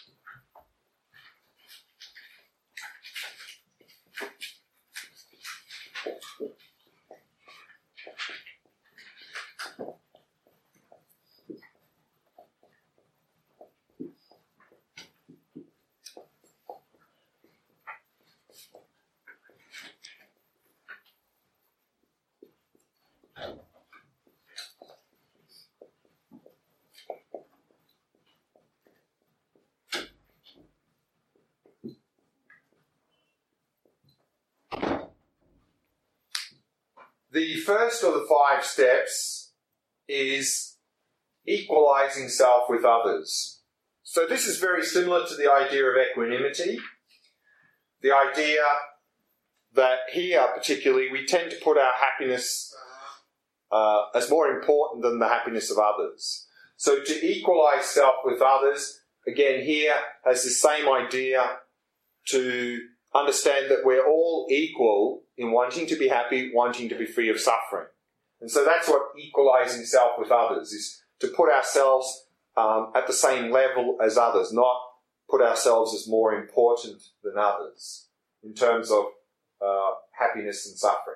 The first of the 5 steps is equalizing self with others. So this is very similar to the idea of equanimity. The idea that here particularly we tend to put our happiness as more important than the happiness of others. So to equalize self with others, again here has the same idea to understand that we're all equal in wanting to be happy, wanting to be free of suffering. And so that's what equalizing self with others is, to put ourselves at the same level as others, not put ourselves as more important than others in terms of happiness and suffering.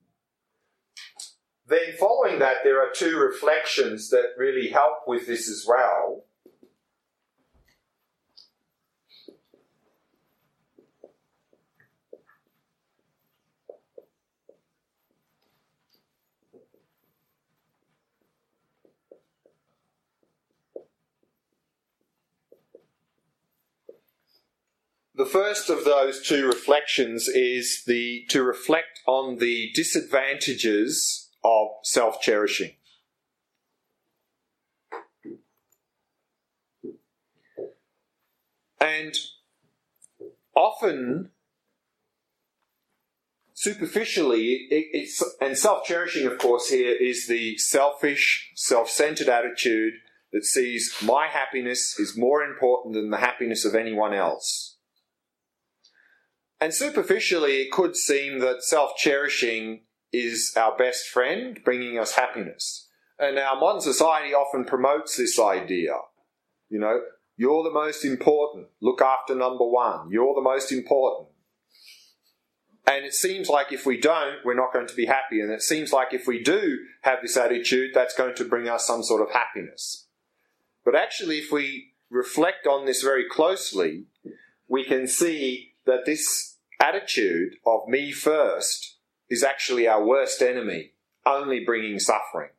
Then following that, there are 2 reflections that really help with this as well. The first of those 2 reflections is to reflect on the disadvantages of self-cherishing. And often, superficially, and self-cherishing, of course, here is the selfish, self-centered attitude that sees my happiness is more important than the happiness of anyone else. And superficially, it could seem that self-cherishing is our best friend, bringing us happiness. And our modern society often promotes this idea. You know, you're the most important. Look after number 1. You're the most important. And it seems like if we don't, we're not going to be happy. And it seems like if we do have this attitude, that's going to bring us some sort of happiness. But actually, if we reflect on this very closely, we can see that this attitude of me first is actually our worst enemy, only bringing suffering.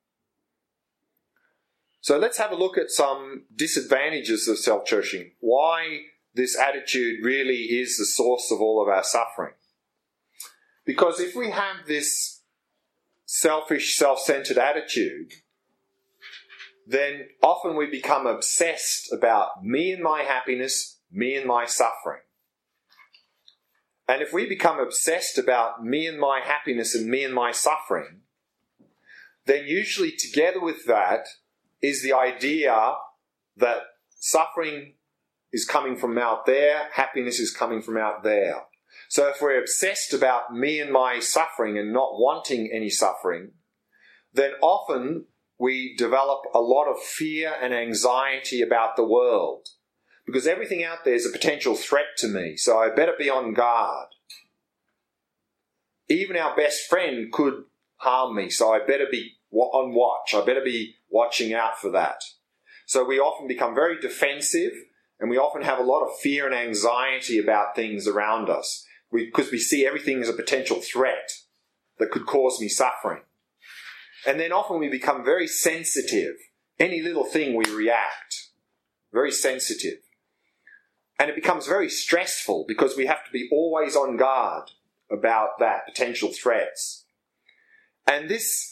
So let's have a look at some disadvantages of self-cherishing. Why this attitude really is the source of all of our suffering. Because if we have this selfish, self-centered attitude, then often we become obsessed about me and my happiness, me and my suffering. And if we become obsessed about me and my happiness and me and my suffering, then usually together with that is the idea that suffering is coming from out there, happiness is coming from out there. So if we're obsessed about me and my suffering and not wanting any suffering, then often we develop a lot of fear and anxiety about the world. Because everything out there is a potential threat to me, so I better be on guard. Even our best friend could harm me. So I better be on watch. I better be watching out for that. So we often become very defensive, and we often have a lot of fear and anxiety about things around us because we see everything as a potential threat that could cause me suffering. And then often we become very sensitive. Any little thing we react. Very sensitive. And it becomes very stressful because we have to be always on guard about that potential threats. And this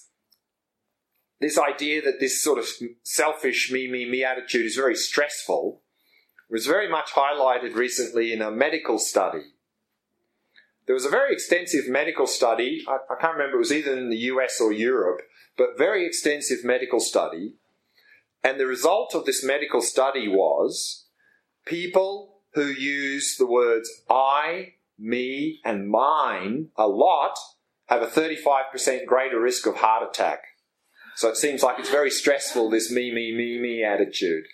idea that this sort of selfish me attitude is very stressful was very much highlighted recently in a medical study. There was a very extensive medical study, I can't remember, it was either in the US or Europe, but very extensive medical study. And the result of this medical study was people who use the words I, me, and mine a lot have a 35% greater risk of heart attack. So it seems like it's very stressful, this me attitude.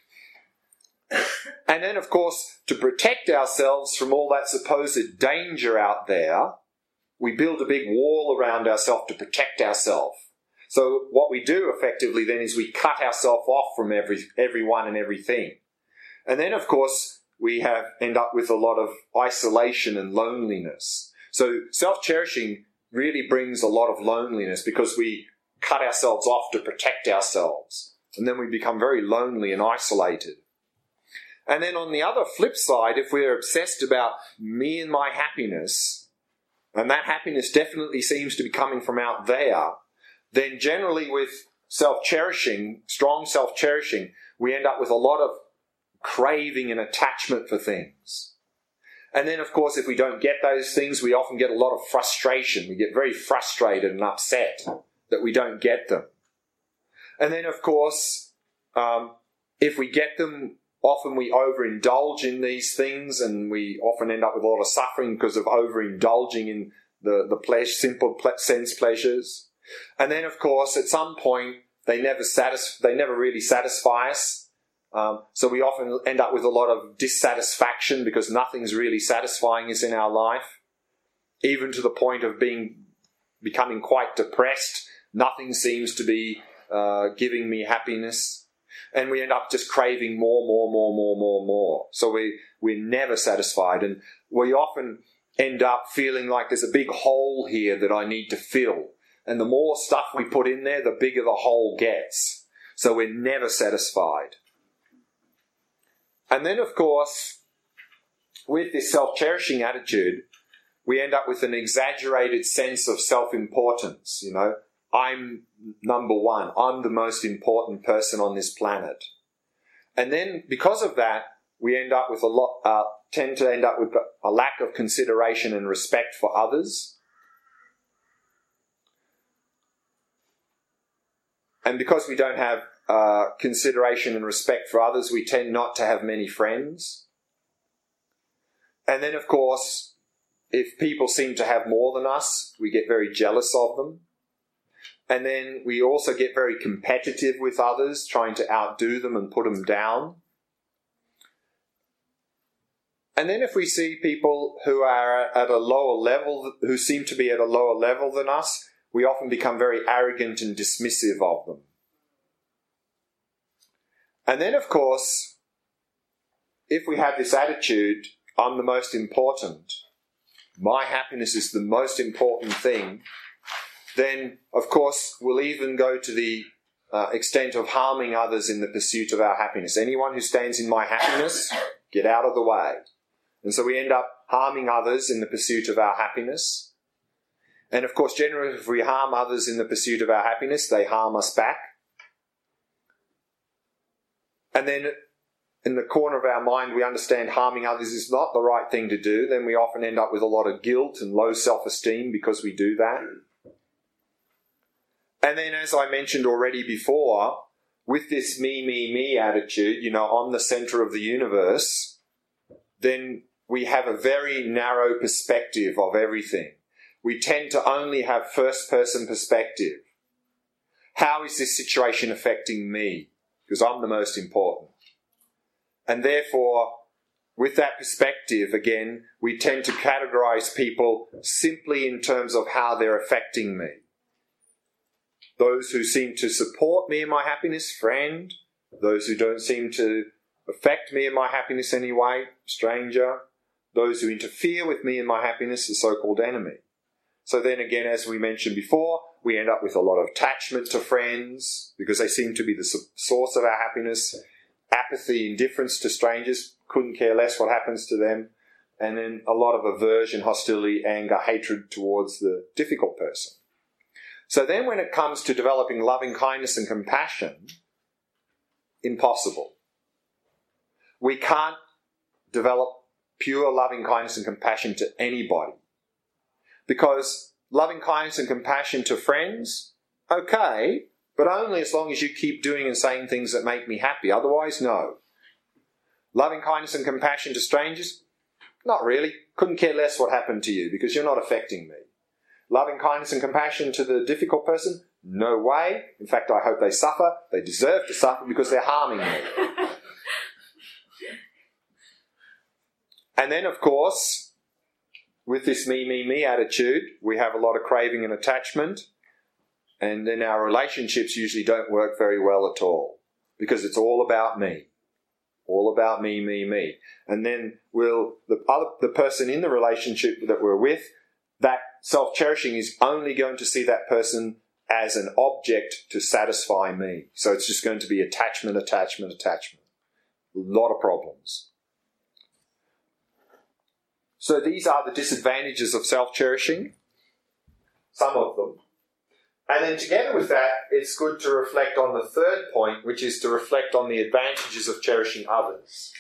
And then, of course, to protect ourselves from all that supposed danger out there, we build a big wall around ourselves to protect ourselves. So what we do effectively then is we cut ourselves off from everyone and everything. And then, of course, we end up with a lot of isolation and loneliness. So self-cherishing really brings a lot of loneliness because we cut ourselves off to protect ourselves. And then we become very lonely and isolated. And then on the other flip side, if we're obsessed about me and my happiness, and that happiness definitely seems to be coming from out there, then generally with self-cherishing, strong self-cherishing, we end up with a lot of craving and attachment for things. And then, of course, if we don't get those things, we often get a lot of frustration. We get very frustrated and upset that we don't get them. And then, of course, if we get them, often we overindulge in these things, and we often end up with a lot of suffering because of overindulging in the simple sense pleasures. And then, of course, at some point, they never really satisfy us. So we often end up with a lot of dissatisfaction because nothing's really satisfying us in our life, even to the point of becoming quite depressed. Nothing seems to be giving me happiness. And we end up just craving more. So we're never satisfied. And we often end up feeling like there's a big hole here that I need to fill. And the more stuff we put in there, the bigger the hole gets. So we're never satisfied. And then, of course, with this self-cherishing attitude, we end up with an exaggerated sense of self-importance, I'm number one. I'm the most important person on this planet. And then, because of that, we tend to end up with a lack of consideration and respect for others. And because we don't have consideration and respect for others, we tend not to have many friends. And then, of course, if people seem to have more than us, we get very jealous of them. And then we also get very competitive with others, trying to outdo them and put them down. And then if we see people who are at a lower level, who seem to be at a lower level than us, we often become very arrogant and dismissive of them. And then, of course, if we have this attitude, I'm the most important, my happiness is the most important thing, then, of course, we'll even go to the extent of harming others in the pursuit of our happiness. Anyone who stands in my happiness, get out of the way. And so we end up harming others in the pursuit of our happiness. And, of course, generally, if we harm others in the pursuit of our happiness, they harm us back. And then in the corner of our mind, we understand harming others is not the right thing to do. Then we often end up with a lot of guilt and low self-esteem because we do that. And then, as I mentioned already before, with this me attitude, I'm the center of the universe, then we have a very narrow perspective of everything. We tend to only have first-person perspective. How is this situation affecting me? Because I'm the most important. And therefore, with that perspective, again, we tend to categorize people simply in terms of how they're affecting me. those who seem to support me in my happiness, friend. Those who don't seem to affect me in my happiness anyway, stranger. Those who interfere with me in my happiness, the so-called enemy. So then again, as we mentioned before, we end up with a lot of attachment to friends because they seem to be the source of our happiness. Apathy, indifference to strangers, couldn't care less what happens to them. And then a lot of aversion, hostility, anger, hatred towards the difficult person. So then when it comes to developing loving kindness and compassion, impossible. We can't develop pure loving kindness and compassion to anybody. Because loving kindness and compassion to friends, okay, but only as long as you keep doing and saying things that make me happy. Otherwise, no. Loving kindness and compassion to strangers, not really. Couldn't care less what happened to you because you're not affecting me. Loving kindness and compassion to the difficult person, no way. In fact, I hope they suffer. They deserve to suffer because they're harming me. And then, of course, with this me attitude, we have a lot of craving and attachment. And then our relationships usually don't work very well at all because it's all about me. All about me. And then the person in the relationship that we're with, that self-cherishing is only going to see that person as an object to satisfy me. So it's just going to be attachment. A lot of problems. So these are the disadvantages of self-cherishing. Some of them. And then together with that, it's good to reflect on the third point, which is to reflect on the advantages of cherishing others.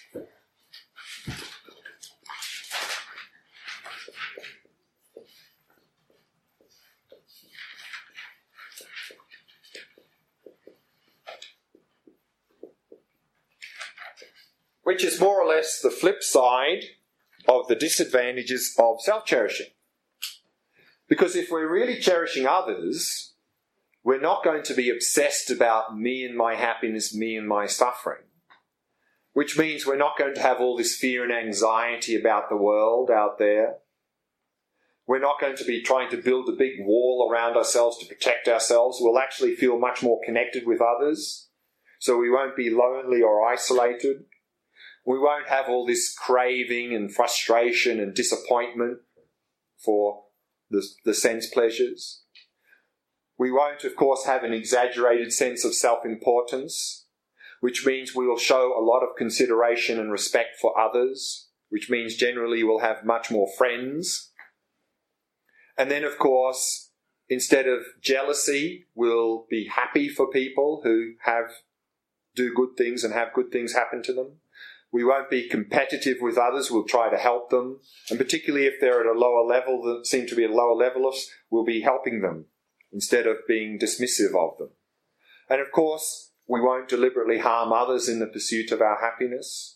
Which is more or less the flip side of the disadvantages of self-cherishing. Because if we're really cherishing others, we're not going to be obsessed about me and my happiness, me and my suffering. Which means we're not going to have all this fear and anxiety about the world out there. We're not going to be trying to build a big wall around ourselves to protect ourselves. We'll actually feel much more connected with others. So we won't be lonely or isolated. We won't have all this craving and frustration and disappointment for the sense pleasures. We won't, of course, have an exaggerated sense of self-importance, which means we will show a lot of consideration and respect for others, which means generally we'll have much more friends. And then, of course, instead of jealousy, we'll be happy for people who do good things and have good things happen to them. We won't be competitive with others, we'll try to help them. And particularly if they're at a lower level, that seem to be at a lower level, we'll be helping them instead of being dismissive of them. And of course, we won't deliberately harm others in the pursuit of our happiness.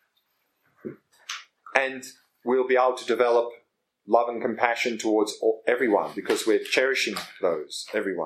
And we'll be able to develop love and compassion towards everyone because we're cherishing everyone.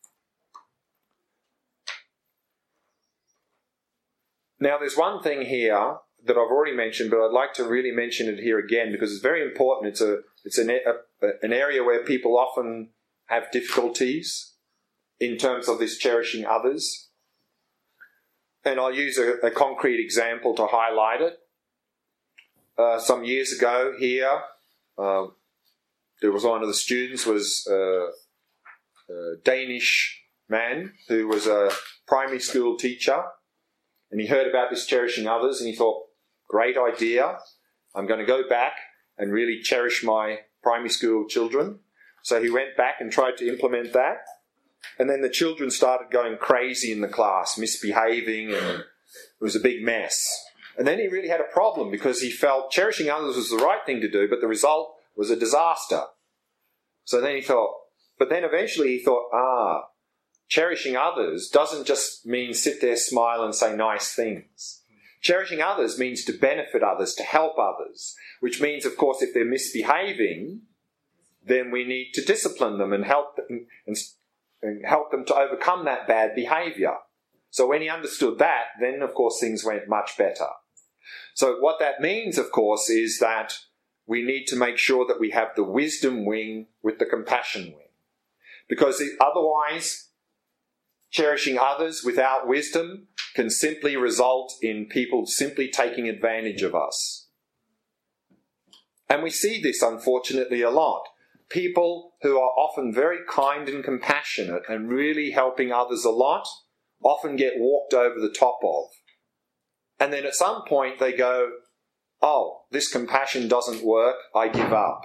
Now, there's one thing here that I've already mentioned, but I'd like to really mention it here again because it's very important. It's an area where people often have difficulties in terms of this cherishing others. And I'll use a concrete example to highlight it. Some years ago here, there was one of the students was a Danish man who was a primary school teacher. And he heard about this cherishing others and he thought, great idea. I'm going to go back and really cherish my primary school children. So he went back and tried to implement that. And then the children started going crazy in the class, misbehaving, and it was a big mess. And then he really had a problem because he felt cherishing others was the right thing to do, but the result was a disaster. So then he thought, but then eventually he thought, cherishing others doesn't just mean sit there, smile and say nice things. Cherishing others means to benefit others, to help others, which means, of course, if they're misbehaving, then we need to discipline them and help them to overcome that bad behaviour. So when he understood that, then, of course, things went much better. So what that means, of course, is that we need to make sure that we have the wisdom wing with the compassion wing. Because otherwise, cherishing others without wisdom can simply result in people simply taking advantage of us. And we see this, unfortunately, a lot. People who are often very kind and compassionate and really helping others a lot often get walked over the top of. And then at some point they go, oh, this compassion doesn't work, I give up.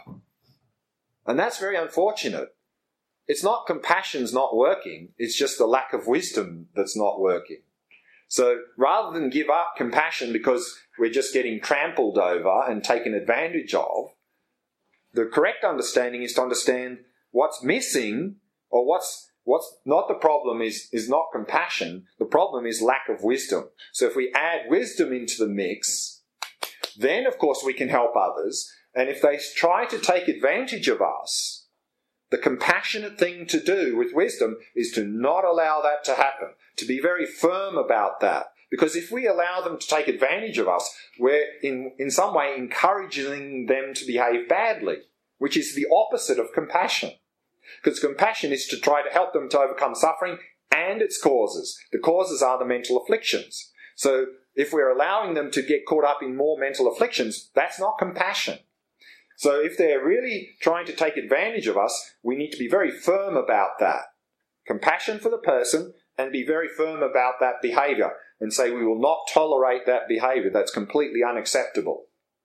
And that's very unfortunate. It's not compassion's not working, it's just the lack of wisdom that's not working. So rather than give up compassion because we're just getting trampled over and taken advantage of, the correct understanding is to understand what's missing, or what's not the problem is not compassion, the problem is lack of wisdom. So if we add wisdom into the mix, then of course we can help others, and if they try to take advantage of us, the compassionate thing to do with wisdom is to not allow that to happen, to be very firm about that. Because if we allow them to take advantage of us, we're in some way encouraging them to behave badly, which is the opposite of compassion. Because compassion is to try to help them to overcome suffering and its causes. The causes are the mental afflictions. So if we're allowing them to get caught up in more mental afflictions, that's not compassion. So if they're really trying to take advantage of us, we need to be very firm about that. Compassion for the person, and be very firm about that behaviour, and say we will not tolerate that behaviour. That's completely unacceptable.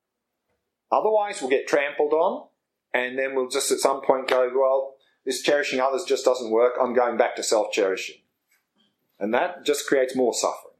Otherwise we'll get trampled on, and then we'll just at some point go, well, this cherishing others just doesn't work, I'm going back to self-cherishing. And that just creates more suffering.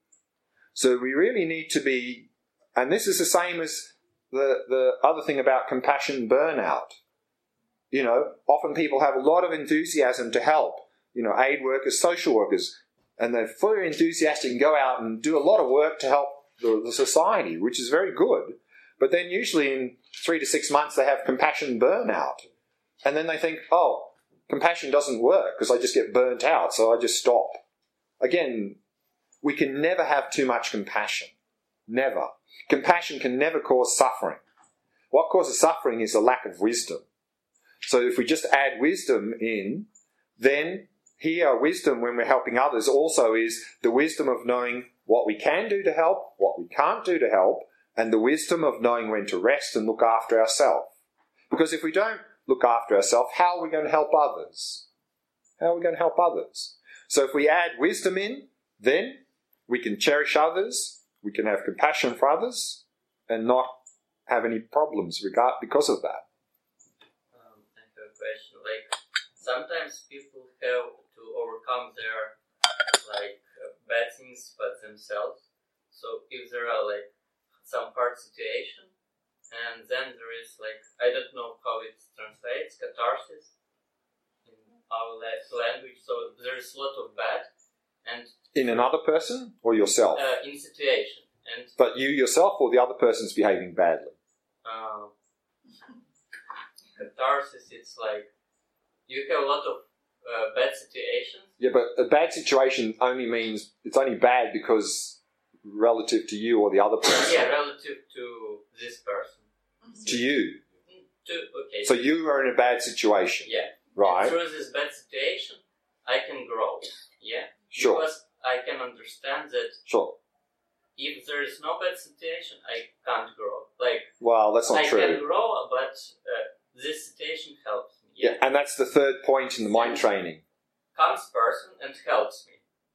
So we really need to be, and this is the same as the other thing about compassion burnout. You know, often people have a lot of enthusiasm to help, aid workers, social workers, and they're fully enthusiastic and go out and do a lot of work to help the society, which is very good. But then usually in 3 to 6 months they have compassion burnout. And then they think, oh, compassion doesn't work because I just get burnt out, so I just stop. Again, we can never have too much compassion. Never. Compassion can never cause suffering. What causes suffering is a lack of wisdom. So if we just add wisdom in, then here wisdom when we're helping others also is the wisdom of knowing what we can do to help, what we can't do to help, and the wisdom of knowing when to rest and look after ourselves. Because if we don't look after ourselves, how are we going to help others? How are we going to help others? So if we add wisdom in, then we can cherish others, we can have compassion for others, and not have any problems because of that. I have a question. Sometimes people have to overcome their bad things by themselves. So if there are some hard situation, and then there is I don't know how it translates, catharsis in our language. So there is a lot of bad, and in another person or yourself? In situation. And but you yourself or the other person's behaving badly? Catharsis, it's you have a lot of bad situations. Yeah, but a bad situation only means it's only bad because relative to you or the other person. Yeah, relative to this person. To you. Okay. So you are in a bad situation. Yeah. Right. And through this bad situation, I can grow. Yeah. Sure. Because I can understand that. Sure. If there is no bad situation, I can't grow. Well, that's not true. I can grow, but this situation helps me. Yeah, and that's the third point in the mind training. Comes person and helps me.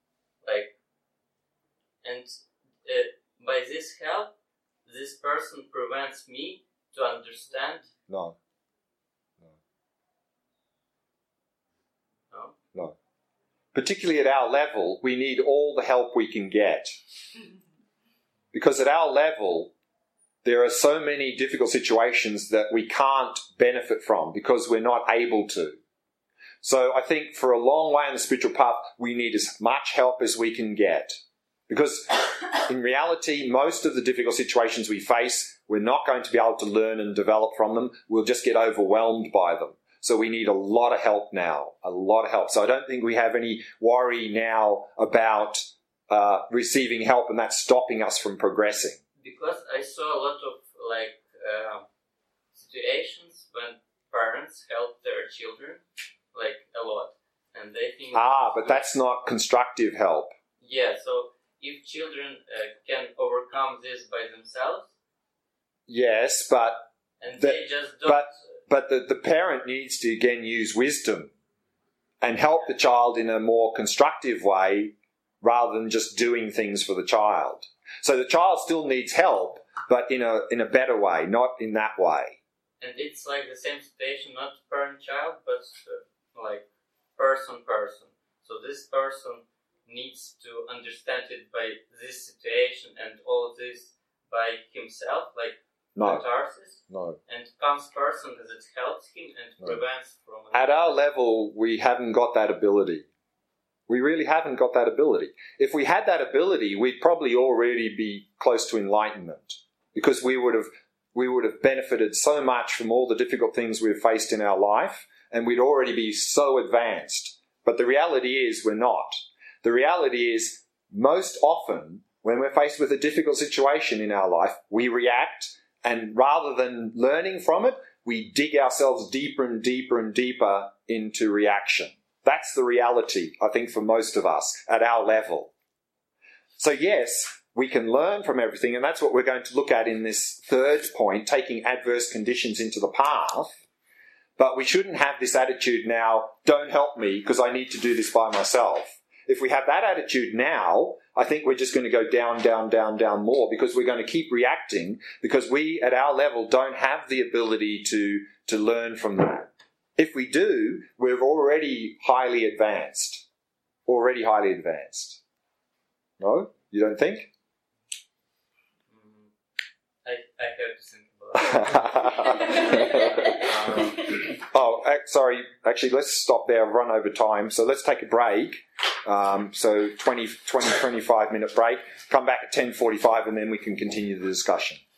And by this help, this person prevents me to understand. No. Particularly at our level, we need all the help we can get. Because at our level, there are so many difficult situations that we can't benefit from because we're not able to. So I think for a long way on the spiritual path, we need as much help as we can get. Because in reality, most of the difficult situations we face, we're not going to be able to learn and develop from them. We'll just get overwhelmed by them. So we need a lot of help now, a lot of help. So I don't think we have any worry now about receiving help and that's stopping us from progressing. Because I saw a lot of situations when parents help their children a lot, and they think in but that's not constructive help. Yeah, so if children can overcome this by themselves, Yes, but and they just don't. But the parent needs to again use wisdom and help the child in a more constructive way rather than just doing things for the child. So the child still needs help, but in a better way, not in that way. And it's like the same situation, not parent-child, but like person-person. So this person needs to understand it by this situation and all this by himself, like catharsis. No. And comes person as it helps him and prevents from... At our level, we haven't got that ability. We really haven't got that ability. If we had that ability, we'd probably already be close to enlightenment, because we would have benefited so much from all the difficult things we've faced in our life, and we'd already be so advanced. But the reality is we're not. The reality is most often when we're faced with a difficult situation in our life, we react, and rather than learning from it, we dig ourselves deeper and deeper and deeper into reaction. That's the reality, I think, for most of us at our level. So yes, we can learn from everything, and that's what we're going to look at in this third point, taking adverse conditions into the path. But we shouldn't have this attitude now, don't help me because I need to do this by myself. If we have that attitude now, I think we're just going to go down, down, down, down more, because we're going to keep reacting, because we at our level don't have the ability to learn from that. If we do, we're already highly advanced. Already highly advanced. No? You don't think? I have to think about it. Sorry. Actually, let's stop there. I've run over time. So let's take a break. So 25 minute break. Come back at 10:45 and then we can continue the discussion.